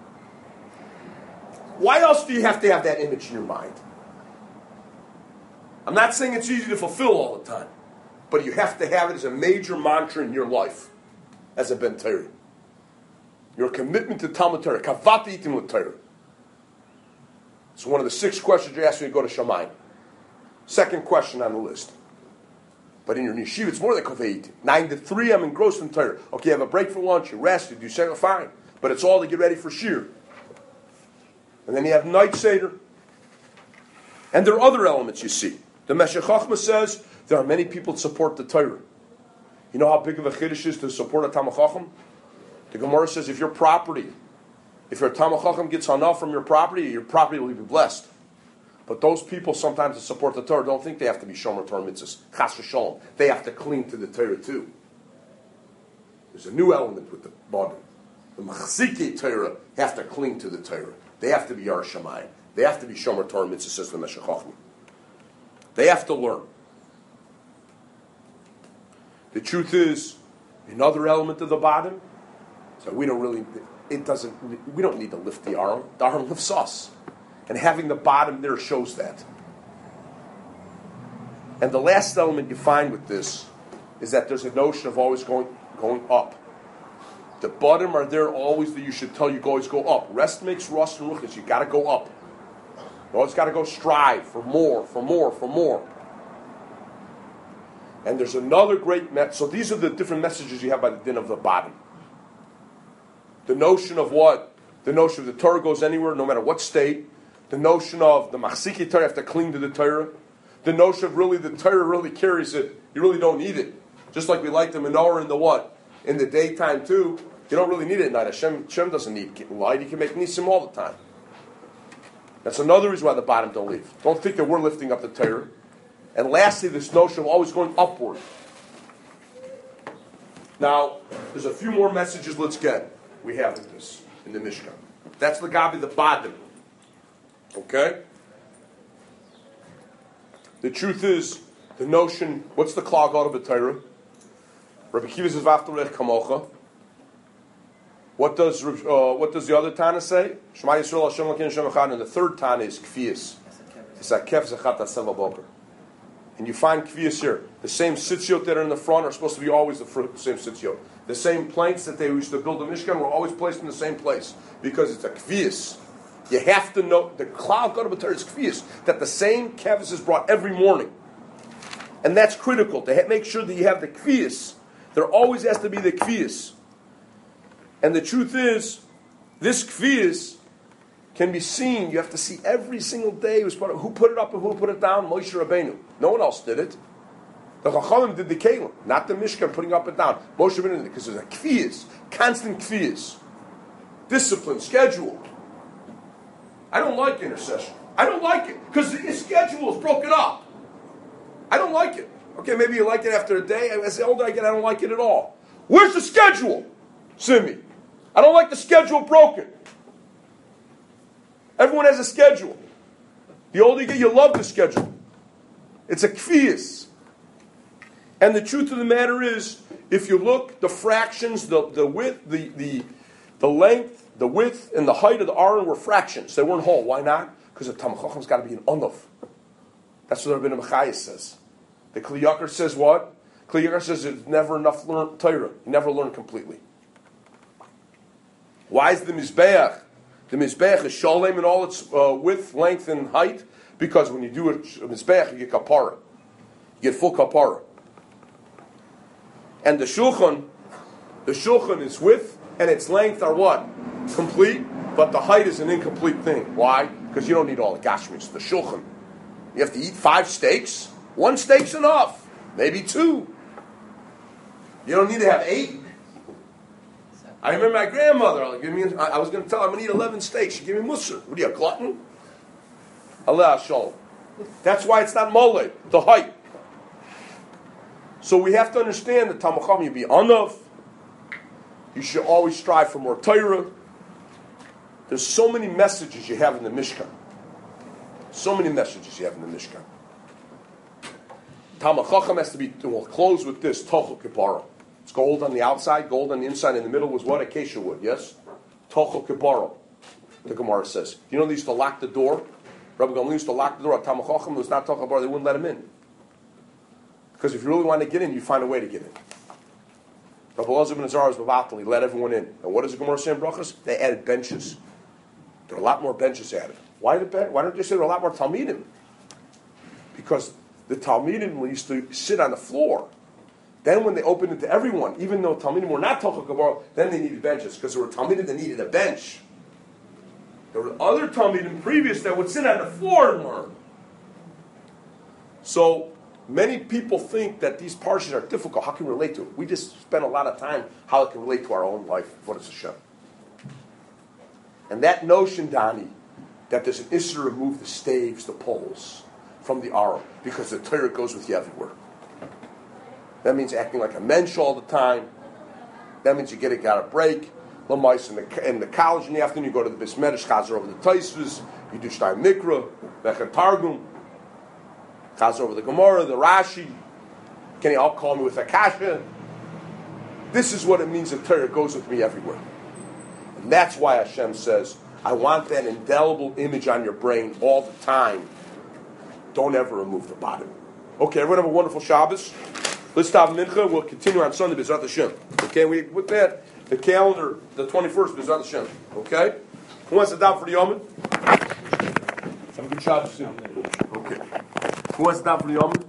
Why else do you have to have that image in your mind? I'm not saying it's easy to fulfill all the time, but you have to have it as a major mantra in your life as a Ben Torah. Your commitment to Talmud Torah. Kavati itim l'Torah. It's one of the six questions you ask when you go to Shamayim. Second question on the list. But in your yeshiva, it's more than kavati. Nine to three, I'm engrossed in Torah. Okay, you have a break for lunch, you rest, you do say, fine. But it's all to get ready for Shir. And then you have night Seder. And there are other elements you see. The Meshech Chochmah says there are many people that support the Torah. You know how big of a chiddush is to support a Talmid Chacham? The Gemara says if your property, if your Talmid Chacham gets enough from your property, your property will be blessed. But those people sometimes that support the Torah don't think they have to be Shomer Torah mitzvahs. Chas v'sholom. They have to cling to the Torah too. There's a new element with the Badim. The Machzikei Torah have to cling to the Torah. They have to be Yar Shamayim. They have to be Shomer Torah mitzvahs, says the Meshech Chochmah. They have to learn. The truth is, another element of the bottom, so we don't really, it doesn't, we don't need to lift the arm. The arm lifts us. And having the bottom there shows that. And the last element you find with this is that there's a notion of always going going up. The bottom are there always that you should tell you always go up. Rest makes rust and ruchas. You got to go up. You always got to go strive for more, for more, for more. And there's another great message. So these are the different messages you have by the din of the bottom. The notion of what? The notion of the Torah goes anywhere, no matter what state. The notion of the Machzikei Torah have to cling to the Torah. The notion of really the Torah really carries it. You really don't need it. Just like we like the menorah in the what? In the daytime too. You don't really need it at night. Hashem, Hashem doesn't need light. He can make nisim all the time. That's another reason why the bottom don't leave. Don't think that we're lifting up the Torah. And lastly, this notion of always going upward. Now, there's a few more messages let's get. We have in this, in the Mishkan. That's the Gabi, the bottom. Okay? The truth is, the notion, what's the klal gadol of Torah? Rabbi Kiva says, V'aftarech kamocha. What does uh, what does the other Tana say? Shema Yisrael Hashem Elokeinu Hashem Echad. And the third Tana is kfiyas. It's a kef zachat aseva boker. And you find kfiyas here. The same sitziot that are in the front are supposed to be always the same sitziot. The same planks that they used to build the Mishkan were always placed in the same place because it's a kfiyas. You have to know the klal gadol of Torah is kfiyas, that the same kevis is brought every morning, and that's critical to ha- make sure that you have the kfiyas. There always has to be the kfiyas. And the truth is, this kfiyas can be seen. You have to see every single day who's put, who put it up and who put it down. Moshe Rabbeinu. No one else did it. The Chachamim did the kelim, not the Mishkan putting up and down. Moshe Rabbeinu did it because there's a kfiyas, constant kfiyas, discipline, schedule. I don't like intercession. I don't like it because the schedule is broken up. I don't like it. Okay, maybe you like it after a day. As the older I get, I don't like it at all. Where's the schedule, Simi? I don't like the schedule broken. Everyone has a schedule. The older you get, you love the schedule. It's a kfiyas. And the truth of the matter is, if you look, the fractions, the, the width, the, the, the length, the width, and the height of the Aron were fractions. They weren't whole. Why not? Because the Talmid Chacham's got to be an unuf. That's what Rabbeinu Machayis says. The Kli Yakar says what? Kli Yakar says it's never enough learn Torah. You never learn completely. Why is the Mizbeach? The Mizbeach is shalem in all its uh, width, length, and height. Because when you do a, a Mizbeach, you get kapara. You get full kapara. And the Shulchan, the Shulchan is width and its length are what? Complete, but the height is an incomplete thing. Why? Because you don't need all the gashmis. The Shulchan. You have to eat five steaks. One steak's enough. Maybe two. You don't need to have eight. I remember my grandmother. I'll give me, I was going to tell her I'm going to eat eleven steaks. She gave me musr. What are you, a glutton? Allah shalom. That's why it's not mole, the height. So we have to understand that Talmid Chacham, you be anav. You should always strive for more Torah. There's so many messages you have in the Mishkan. So many messages you have in the Mishkan. Talmid Chacham has to be, we'll close with this, Tochel Kipara. It's gold on the outside, gold on the inside. In the middle was what? Acacia wood, yes? Tochel Kipara, the Gemara says. You know they used to lock the door? Rabbi Gamliel used to lock the door at Talmud Chacham. It was not Talmud Bar. They wouldn't let him in. Because if you really want to get in, you find a way to get in. Rabbi Elazar ben Azar was Bavatali, let everyone in. And what does the Gemara say in Brachos? They added benches. There are a lot more benches added. Why, did, why don't they say there are a lot more Talmidim? Because the Talmidim used to sit on the floor. Then when they opened it to everyone, even though Talmidim were not Talmud Gemara, then they needed benches. Because there were Talmidim that needed a bench. There were other Talmidim previous that would sit on the floor and learn. So many people think that these parshas are difficult. How can we relate to it? We just spend a lot of time how it can relate to our own life. What is Hashem? And that notion, Donnie, that there's an issue to remove the staves, the poles, from the aron, because the Torah goes with you everywhere. That means acting like a mensch all the time. That means you get a, got a break. Lamais in the, in the college in the afternoon, you go to the Bismedish, Chazer over the Taisvus, you do Shtayim Mikra, Bechet Targum, Chazer over the Gemara, the Rashi. Can you all call me with a kasha? This is what it means that Torah goes with me everywhere. And that's why Hashem says, I want that indelible image on your brain all the time. Don't ever remove the bottom. Okay, everyone have a wonderful Shabbos. Let's stop Mincha. We'll continue on Sunday, B'ezrat Hashem. Okay, we with that, the calendar, the twenty-first, B'ezrat Hashem. Okay? Who wants to daven for the Yom? Have a good Shabbos soon. Okay. Who wants to daven for the Yom?